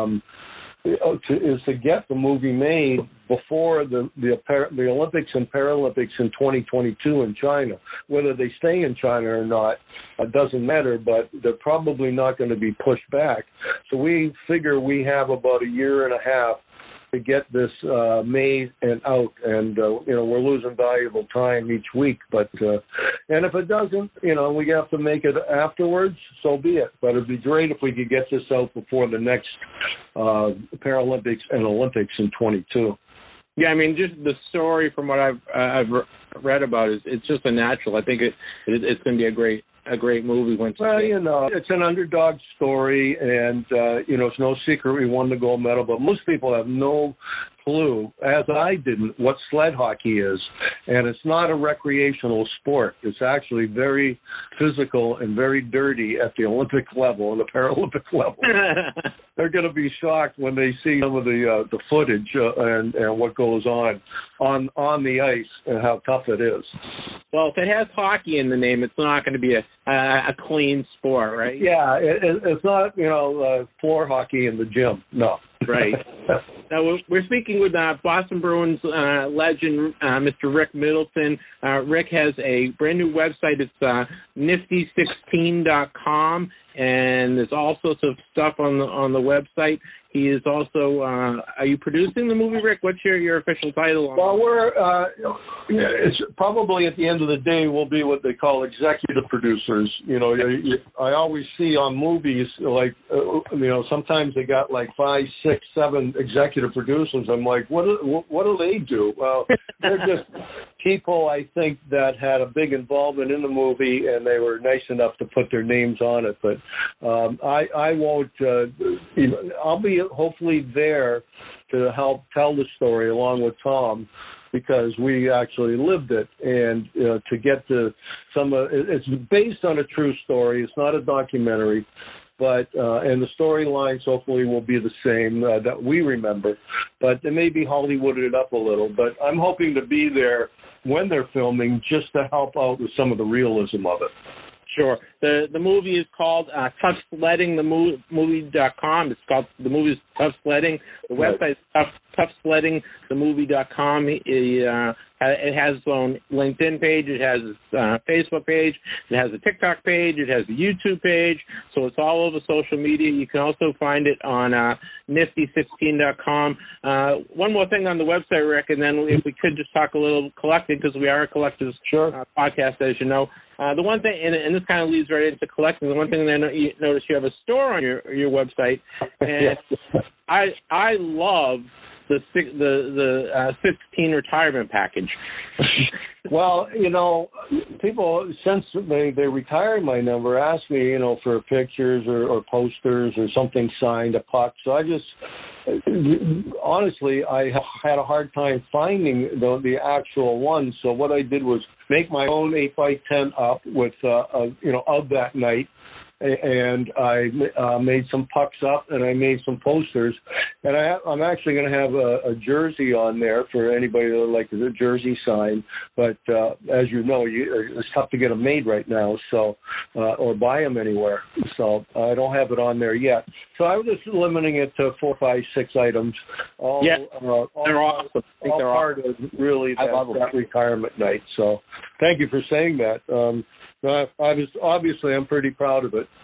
is to get the movie made before the Olympics and Paralympics in 2022 in China. Whether they stay in China or not, it doesn't matter, but they're probably not going to be pushed back. So we figure we have about a year and a half to get this made and out, and we're losing valuable time each week. But and if it doesn't, we have to make it afterwards. So be it. But it'd be great if we could get this out before the next Paralympics and Olympics in 22.
Yeah, I mean, just the story from what I've read about it's just a natural. I think it's going to be a great movie.
It's an underdog story, and it's no secret we won the gold medal, but most people have no clue, as I didn't, what sled hockey is. And it's not a recreational sport. It's actually very physical and very dirty at the Olympic level and the Paralympic level. They're going to be shocked when they see some of the footage and what goes on the ice and how tough it is.
Well, if it has hockey in the name, it's not going to be a clean sport, right?
Yeah, it's not, floor hockey in the gym. No.
Right. Now, we're speaking with Boston Bruins legend, Mr. Rick Middleton. Rick has a brand new website. It's nifty16.com, and there's all sorts of stuff on the website. He is also, are you producing the movie, Rick? What's your official title?
Well, it's probably at the end of the day, we'll be what they call executive producers. I always see on movies, like, sometimes they got like 5, 6, 7 executive producers. I'm like, what do they do? Well, people, I think, that had a big involvement in the movie, and they were nice enough to put their names on it. But I won't. I'll be hopefully there to help tell the story along with Tom, because we actually lived it, and to get to it's based on a true story. It's not a documentary, but and the storylines hopefully will be the same that we remember, but they may be Hollywooded up a little. But I'm hoping to be there when they're filming, just to help out with some of the realism of it.
Sure. The movie is called Tough Sledding, movie.com. It's called, the movie is Tough Sledding. The website is toughsleddingthemovie.com. It has its own LinkedIn page. It has its Facebook page. It has a TikTok page. It has a YouTube page. So it's all over social media. You can also find it on nifty16.com. One more thing on the website, Rick, and then if we could just talk a little collecting, because we are a collector's podcast, as you know. The one thing, and this kind of leads right into collecting, the one thing that you notice, you have a store on your website, and I love the 16 retirement package.
Well, people, since they retired my number, ask me, for pictures or posters or something signed, a puck. So I just, honestly, I had a hard time finding the actual one. So what I did was make my own 8x10 up with, of that night. And I made some pucks up, and I made some posters, and I'm actually going to have a jersey on there for anybody that would like the jersey sign. But as you know, it's tough to get them made right now, so or buy them anywhere. So I don't have it on there yet. So I was just limiting it to 4, 5, 6 items.
They're awesome. I think
all
they're
part
awesome.
of really that retirement night. So thank you for saying that. Obviously, I'm pretty proud of it.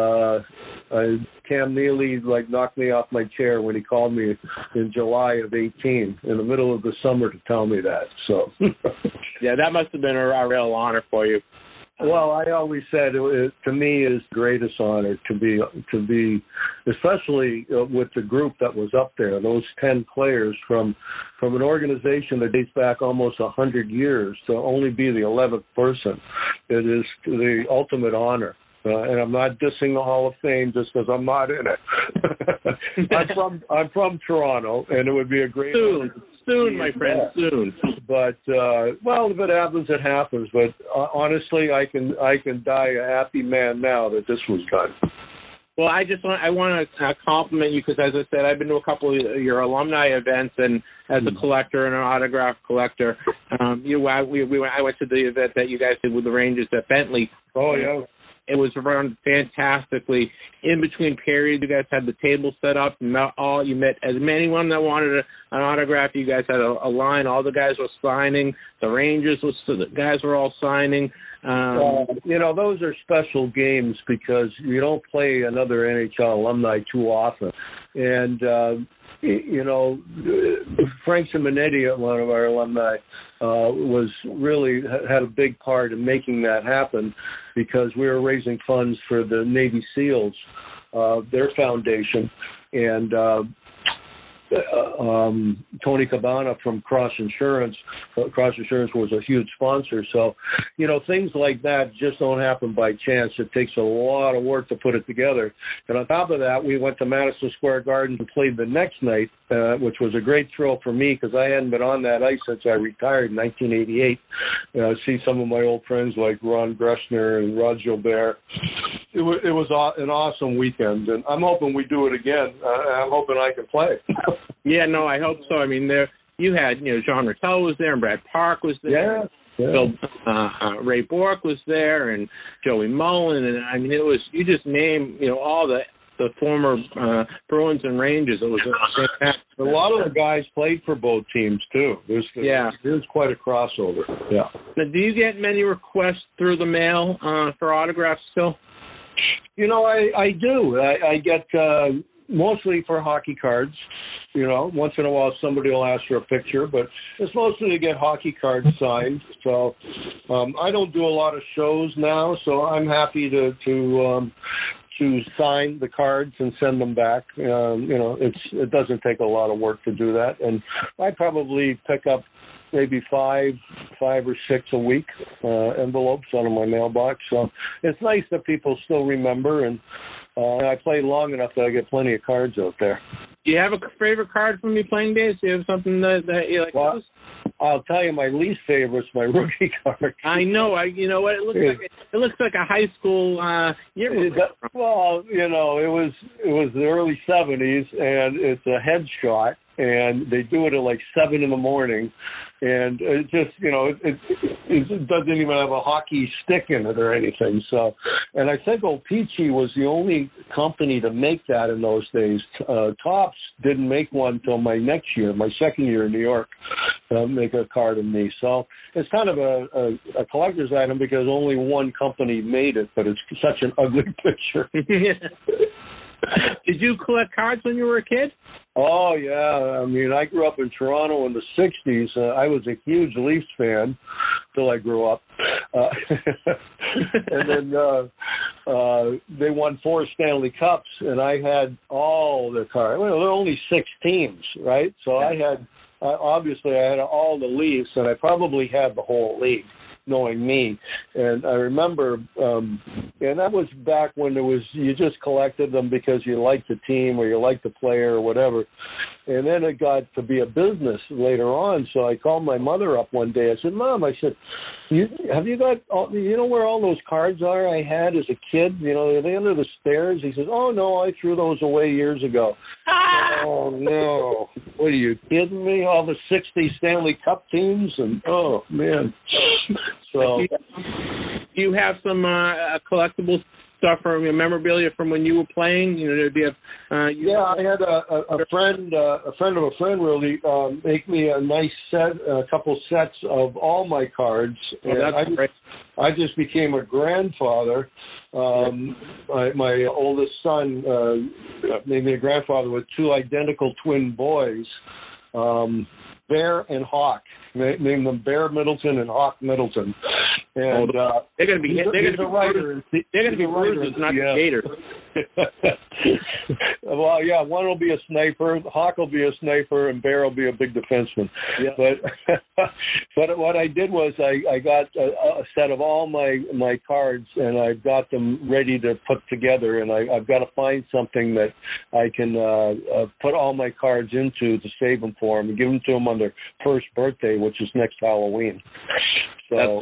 Cam Neely knocked me off my chair when he called me in July of 18, in the middle of the summer, to tell me that. So,
yeah, that must have been a real honor for you.
Well, I always said it to me is the greatest honor to be, especially with the group that was up there. Those 10 players from an organization that dates back almost 100 years, to only be the 11th person. It is the ultimate honor. And I'm not dissing the Hall of Fame just because I'm not in it. I'm from Toronto, and it would be a great honor.
Soon, my friend, soon.
But well, if it happens, it happens. But honestly, I can die a happy man now that this was done.
Well, I want to compliment you, because, as I said, I've been to a couple of your alumni events, and as a collector and an autograph collector, I went to the event that you guys did with the Rangers at Bentley.
Oh yeah.
It was run fantastically. In between periods, you guys had the table set up. You met as anyone that wanted an autograph. You guys had a line. All the guys were signing. The Rangers the guys were all signing.
Those are special games, because you don't play another NHL alumni too often. And Frank Simonetti, one of our alumni, had a big part in making that happen, because we were raising funds for the Navy SEALs, their foundation, and Tony Cabana from Cross Insurance. Cross Insurance was a huge sponsor. So, things like that just don't happen by chance. It takes a lot of work to put it together. And on top of that, we went to Madison Square Garden and played the next night, which was a great thrill for me, because I hadn't been on that ice since I retired in 1988. See some of my old friends like Ron Greshner and Rod Gilbert. It was an awesome weekend, and I'm hoping we do it again. I'm hoping I can play.
Yeah, no, I hope so. I mean, you had, Jean Rattel was there, and Brad Park was there.
Yeah.
Ray Bork was there, and Joey Mullen, and I mean, it was, you just name, all the former Bruins and Rangers. It was fantastic.
A lot of the guys played for both teams too. There's quite a crossover. Yeah.
Now, do you get many requests through the mail for autographs still?
I do. I get mostly for hockey cards. Once in a while somebody will ask for a picture, but it's mostly to get hockey cards signed. So I don't do a lot of shows now, so I'm happy to sign the cards and send them back. It doesn't take a lot of work to do that, and I probably pick up maybe five or six a week envelopes out of my mailbox. So it's nice that people still remember, and I play long enough that I get plenty of cards out there.
Do you have a favorite card from your playing days? Do you have something that you like?
Well, I'll tell you, my least favorite is my rookie card.
I know. You know what? It looks like a high school yearbook.
Well, you know, it was the early 70s, and it's a headshot, and they do it at like 7 in the morning, and it just, you know, it doesn't even have a hockey stick in it or anything. So, and I think O-Pee-Chee was the only company to make that in those days. Topps didn't make one till my second year in New York, make a card of me. So it's kind of a collector's item because only one company made it, but it's such an ugly picture.
Did you collect cards when you were a kid?
Oh, yeah. I mean, I grew up in Toronto in the 60s. I was a huge Leafs fan till I grew up. And then they won 4 Stanley Cups, and I had all the cards. Well, there were only 6 teams, right? So I had all the Leafs, and I probably had the whole league, knowing me. And I remember, and that was back when you just collected them because you liked the team or you liked the player or whatever. And then it got to be a business later on. So I called my mother up one day. I said, Mom, have you got, you know where all those cards are I had as a kid? You know, are they under the stairs? He says, oh, no, I threw those away years ago. Oh, no. What, are you kidding me? All the 60 Stanley Cup teams? And, oh, man. So,
do you have some collectible stuff from your memorabilia from when you were playing? You know, do you have?
I had a friend of a friend really make me a nice set, a couple sets of all my cards.
Oh, that's great.
I just became a grandfather. My oldest son made me a grandfather with 2 identical twin boys. Bear and Hawk. Named them Bear Middleton and Hawk Middleton. And
they're going to be bruisers, not gators.
Well, yeah, one will be a sniper, Hawk will be a sniper, and Bear will be a big defenseman. Yeah. But what I did was I got a set of all my cards, and I've got them ready to put together, and I've got to find something that I can put all my cards into to save them for them and give them to them on their first birthday, which is next Halloween. So,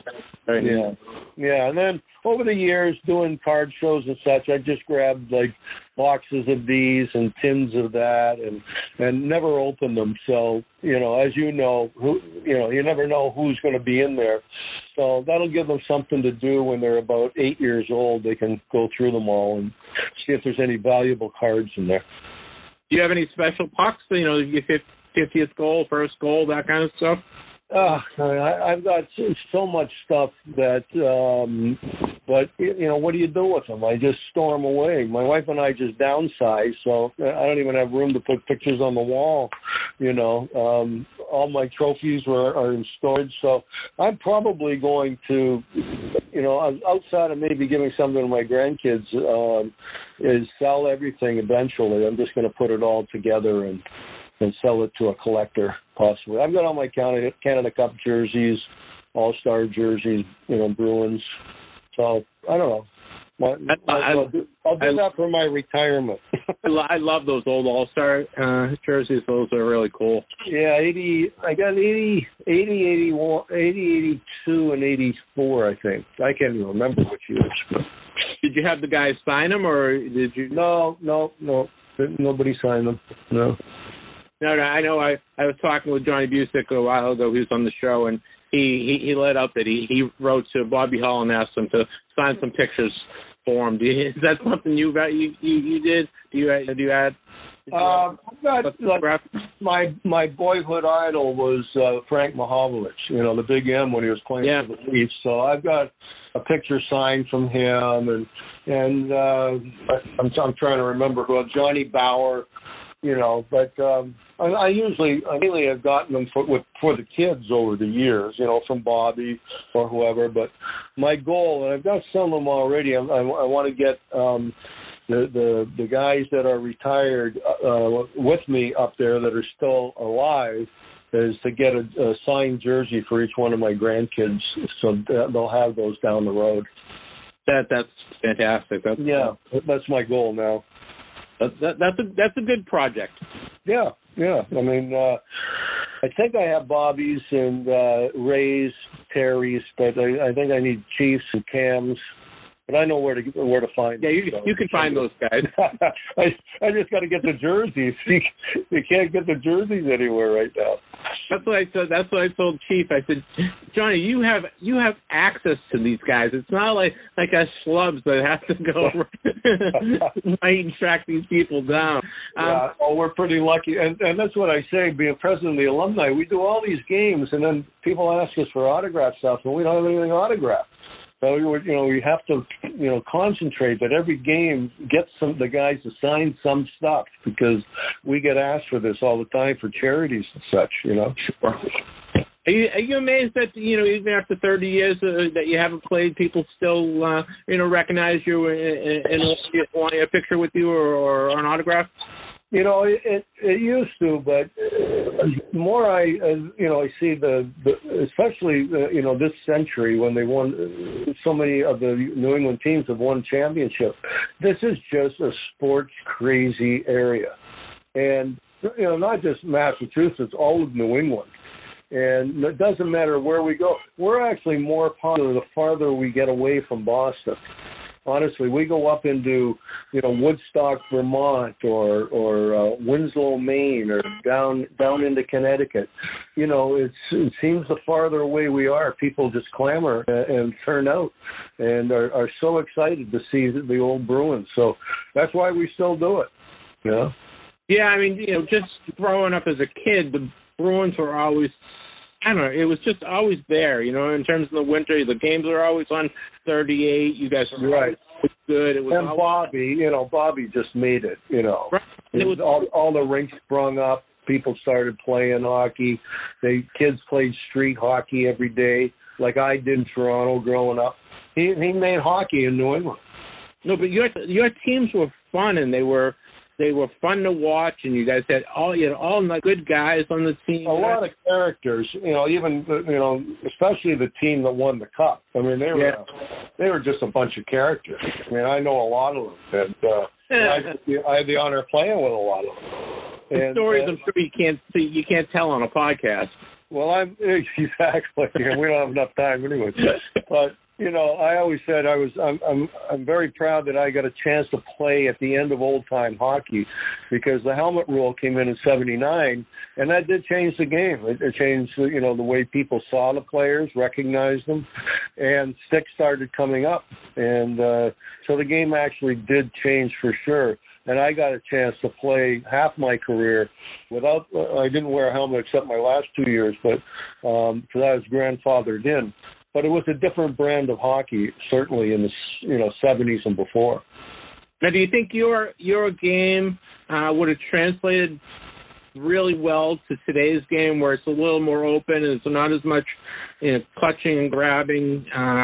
yeah, and then over the years doing card shows and such, I just grabbed like boxes of these and tins of that, and never opened them. So, you know, as you know, you never know who's going to be in there. So that'll give them something to do when they're about 8 years old. They can go through them all and see if there's any valuable cards in there.
Do you have any special pucks? You know, your 50th goal, first goal, that kind of stuff?
I've got so much stuff that, but, you know, what do you do with them? I just store them away. My wife and I just downsized, so I don't even have room to put pictures on the wall, you know. All my trophies are in storage, so I'm probably going to, you know, outside of maybe giving something to my grandkids, is sell everything eventually. I'm just going to put it all together and sell it to a collector, possibly. I've got all my Canada Cup jerseys, All-Star jerseys, you know, Bruins. So, I don't know. I'll do that for my retirement.
I love those old All-Star jerseys. Those are really cool.
Yeah, I got 80, 81, 80, 82, and 84, I think. I can't even remember which years.
Did you have the guys sign them, or did you?
No. Nobody signed them, no.
No, I know. I was talking with Johnny Busick a while ago. He was on the show, and he let out that he wrote to Bobby Hull and asked him to sign some pictures for him. Is that something you did? Do you add? My boyhood idol was Frank Mahovlich. You know, the Big M when he was playing for the Leafs. So I've got a picture signed from him, and I'm trying to remember who. Johnny Bauer. You know, but I mainly have gotten them for the kids over the years, you know, from Bobby or whoever. But my goal, and I've got some of them already, I want to get the guys that are retired with me up there that are still alive,
is to get a signed jersey for each one of my grandkids, so they'll have those down the road.
That's fantastic.
That's my goal now.
That's a good project.
Yeah. I mean, I think I have Bobby's and Ray's, Terry's, but I think I need Chiefs and Cam's. But I know where to find them.
Yeah, you can find those guys.
I just got to get the jerseys. You can't get the jerseys anywhere right now.
That's what I told Chief. I said, Johnny, you have access to these guys. It's not like us schlubs that have to go right and track these people down.
We're pretty lucky, and that's what I say. Being president of the alumni, we do all these games, and then people ask us for autograph stuff, and we don't have anything autographed. So we have to concentrate that every game gets the guys to sign some stuff, because we get asked for this all the time for charities and such.
Are you amazed that even after 30 years that you haven't played, people still recognize you and want a picture with you or an autograph?
It used to, but the more I see especially this century when they won, so many of the New England teams have won championships. This is just a sports crazy area, and not just Massachusetts, all of New England. And it doesn't matter where we go. We're actually more popular the farther we get away from Boston. Honestly, we go up into, Woodstock, Vermont, or Winslow, Maine, or down into Connecticut. It seems the farther away we are, people just clamor and turn out and are so excited to see the old Bruins. So that's why we still do it.
Yeah, I mean, just growing up as a kid, the Bruins were always, I don't know, it was just always there, in terms of the winter. The games were always on 38. You guys were
right.
Good. It was
and always... Bobby just made it,
Right. It was
all the rinks sprung up. People started playing hockey. Kids played street hockey every day, like I did in Toronto growing up. He made hockey in New England.
No, but your teams were fun, and they were fun to watch, and you guys had all good guys on the team.
A lot of characters, even especially the team that won the cup. I mean, they were just a bunch of characters. I mean, I know a lot of them, and I had the honor of playing with a lot of them.
The stories I'm sure you can't tell on a podcast.
Well, exactly. We don't have enough time anyway. But I always said I'm very proud that I got a chance to play at the end of old time hockey, because the helmet rule came in '79, and that did change the game. It changed the way people saw the players, recognized them, and sticks started coming up, and so the game actually did change for sure. And I got a chance to play half my career without. I didn't wear a helmet except my last 2 years, but because I was grandfathered in. But it was a different brand of hockey, certainly in the 70s and before.
Now, do you think your game would have translated really well to today's game, where it's a little more open and it's not as much clutching and grabbing?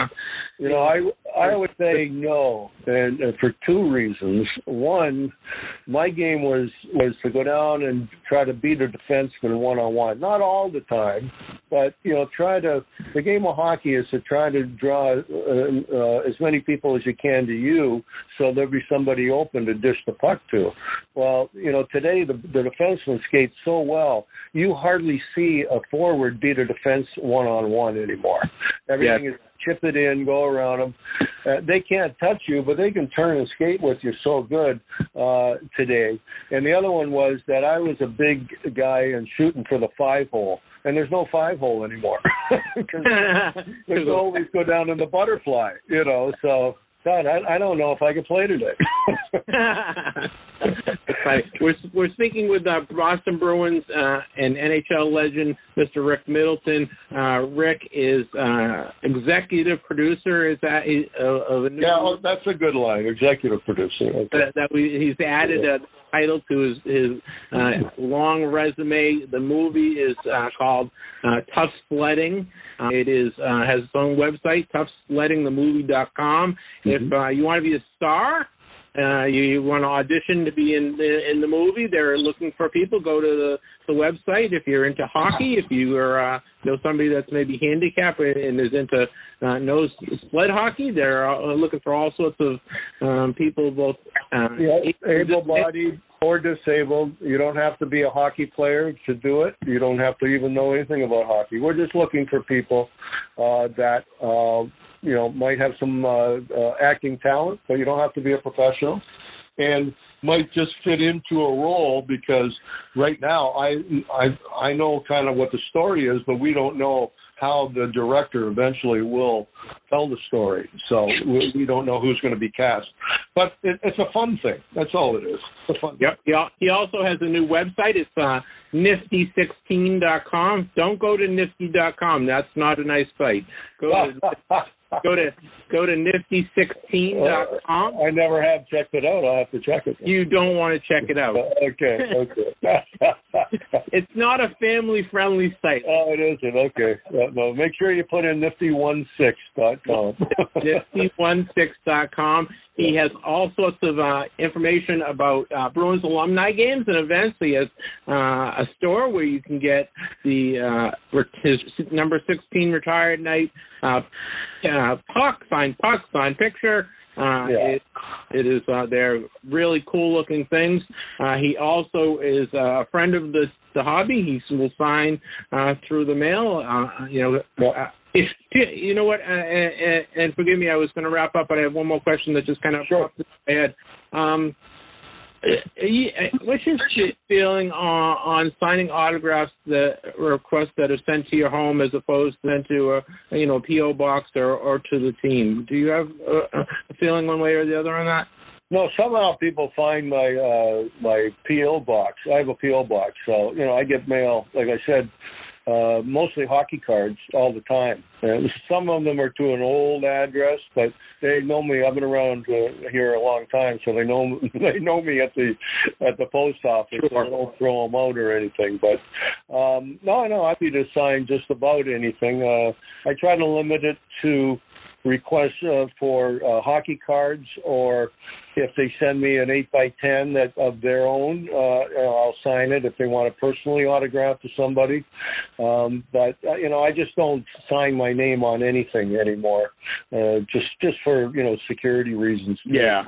I would say no, and for two reasons. One, my game was to go down and try to beat a defenseman one-on-one. Not all the time, but the game of hockey is to try to draw as many people as you can to you, so there'll be somebody open to dish the puck to. Well, today the defenseman skates so well, you hardly see a forward beat a defense one-on-one anymore. Everything is chip it in, go around them. They can't touch you, but they can turn and skate with you so good today. And the other one was that I was a big guy and shooting for the 5-hole. And there's no 5-hole anymore. There's always go down in the butterfly, so... God, I don't know if I can play today. Right. We're speaking with Boston Bruins and NHL legend Mr. Rick Middleton. Rick is executive producer. Is that of a new?
Yeah, that's a good line. Executive producer. Okay.
He's added a title to his long resume. The movie is called Tough Sledding. It has its own website, toughsleddingthemovie.com. If you want to be a star, you want to audition to be in the movie, they're looking for people. Go to the website. If you're into hockey, if you are somebody that's maybe handicapped and is into knows sled hockey, they're looking for all sorts of people, both
able-bodied or disabled. You don't have to be a hockey player to do it. You don't have to even know anything about hockey. We're just looking for people that might have some acting talent, but you don't have to be a professional, and might just fit into a role, because right now I know kind of what the story is, but we don't know how the director eventually will tell the story. So we don't know who's going to be cast. But it's a fun thing. That's all it is. It's a fun thing.
He also has a new website. It's nifty16.com. Don't go to nifty.com. That's not a nice site. Go to nifty16.com.
I never have checked it out. I'll have to check it.
You don't want to check it out.
Okay.
It's not a family-friendly site.
Oh, it isn't. Okay. No, make sure you put in nifty16.com.
Nifty16.com. He has all sorts of information about Bruins alumni games and events. He has a store where you can get his number 16 retired night signed picture. It is they're really cool looking things. He also is a friend of the hobby. He will sign through the mail. You know what? And forgive me, I was going to wrap up, but I have one more question that just kind of popped in my head. What's your feeling on signing autographs, the requests that are sent to your home as opposed then to a PO box or to the team? Do you have a feeling one way or the other on that?
No, somehow people find my PO box. I have a PO box, so I get mail. Like I said, mostly hockey cards all the time. And some of them are to an old address, but they know me. I've been around here a long time, so they know me at the post office. Sure. I don't throw them out or anything. But no, I'd be to sign just about anything. I try to limit it to requests for hockey cards, or if they send me an 8x10 of their own, I'll sign it if they want to personally autograph to somebody. But I just don't sign my name on anything anymore, just for security reasons.
Yeah.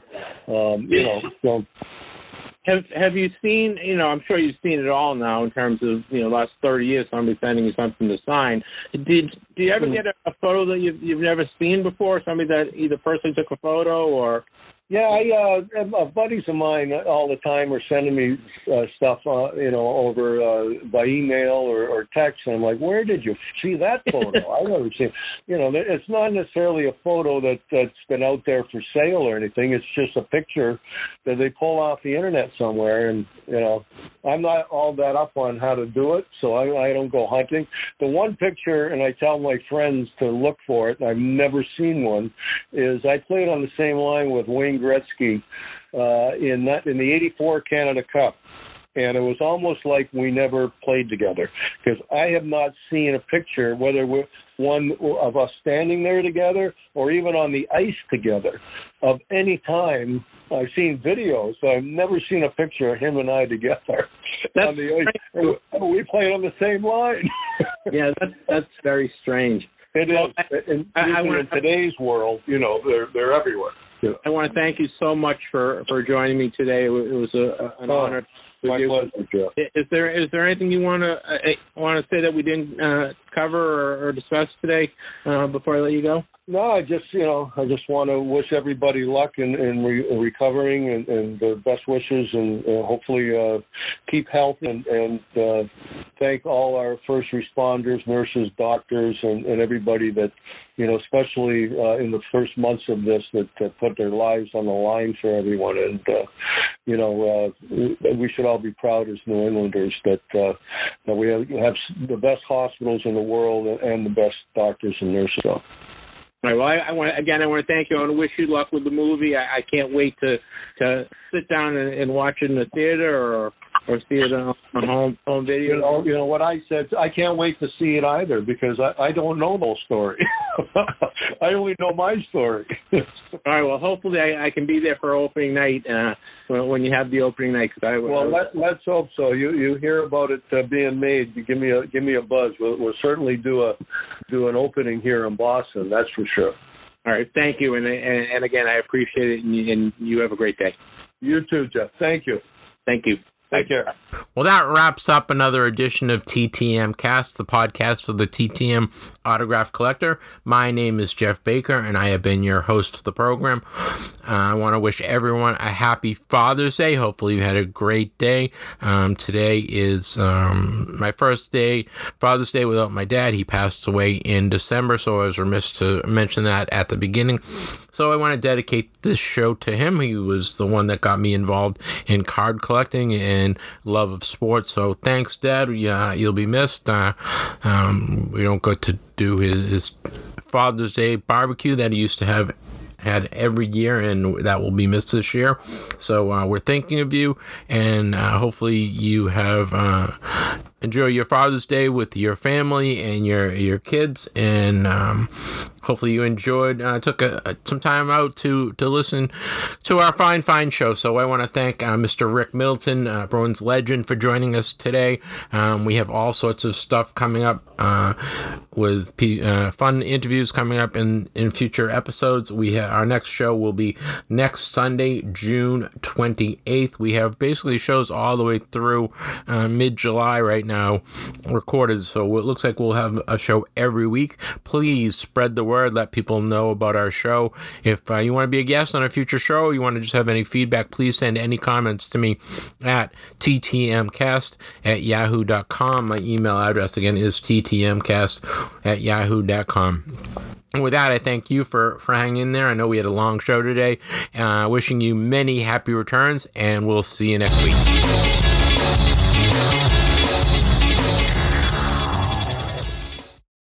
So.
Have you seen, I'm sure you've seen it all now in terms of, last 30 years, somebody sending you something to sign. Do you ever get a photo that you've never seen before, somebody that either personally took a photo or...
Yeah, buddies of mine all the time are sending me stuff, over by email or text, and I'm like, where did you see that photo? I've never seen. It's not necessarily a photo that's been out there for sale or anything. It's just a picture that they pull off the internet somewhere, and I'm not all that up on how to do it, so I don't go hunting. The one picture, and I tell my friends to look for it, and I've never seen one, is I played on the same line with Wayne Gretzky in the '84 Canada Cup, and it was almost like we never played together, because I have not seen a picture, whether we're one of us standing there together or even on the ice together, of any time. I've seen videos, but I've never seen a picture of him and I together on the ice. We played on the same line.
Yeah, that's very strange.
It is. In today's world, they're everywhere.
I want to thank you so much for joining me today. It was an honor.
My pleasure, Jeff.
Is there anything you want to say that we didn't cover or discuss today before I let you go?
No, I just want to wish everybody luck in recovering and the best wishes, and hopefully keep healthy, and thank all our first responders, nurses, doctors, and everybody that, especially in the first months of this, that put their lives on the line for everyone. And, we should all be proud as New Englanders that we have the best hospitals in the world and the best doctors and nurses. So.
All right, well, I want to thank you. I want to wish you luck with the movie. I can't wait to sit down and watch it in the theater see it on home video?
You know what I said. I can't wait to see it either because I don't know no story. I only know my story.
All right. Well, hopefully I can be there for opening night when you have the opening night.
Let's hope so. You hear about it being made? You give me a buzz. We'll certainly do an opening here in Boston. That's for sure.
All right. Thank you. And again, I appreciate it. And you have a great day.
You too, Jeff. Thank you.
Thank you.
Take care.
Well, that wraps up another edition of TTM Cast, the podcast of the TTM Autograph Collector. My name is Jeff Baker, and I have been your host for the program. I want to wish everyone a happy Father's Day. Hopefully you had a great day. Today is my first day, Father's Day, without my dad. He passed away in December, so I was remiss to mention that at the beginning. So I want to dedicate this show to him. He was the one that got me involved in card collecting and love of sports. So thanks, Dad. You'll be missed. We don't get to do his Father's Day barbecue that he used to had every year, and that will be missed this year. So we're thinking of you, and hopefully you have enjoy your Father's Day with your family and your kids, and hopefully you enjoyed, took some time out to listen to our fine show. So I want to thank Mr. Rick Middleton, Bruins legend, for joining us today. We have all sorts of stuff coming up with fun interviews coming up in future episodes. Our next show will be next Sunday, June 28th. We have basically shows all the way through mid-July right now recorded, so it looks like we'll have a show every week. Please spread the word, let people know about our show. If you want to be a guest on a future show, you want to just have any feedback, please send any comments to me at ttmcast@yahoo.com. My email address again is ttmcast@yahoo.com. And with that, I thank you for hanging in there. I know we had a long show today. Wishing you many happy returns, and we'll see you next week.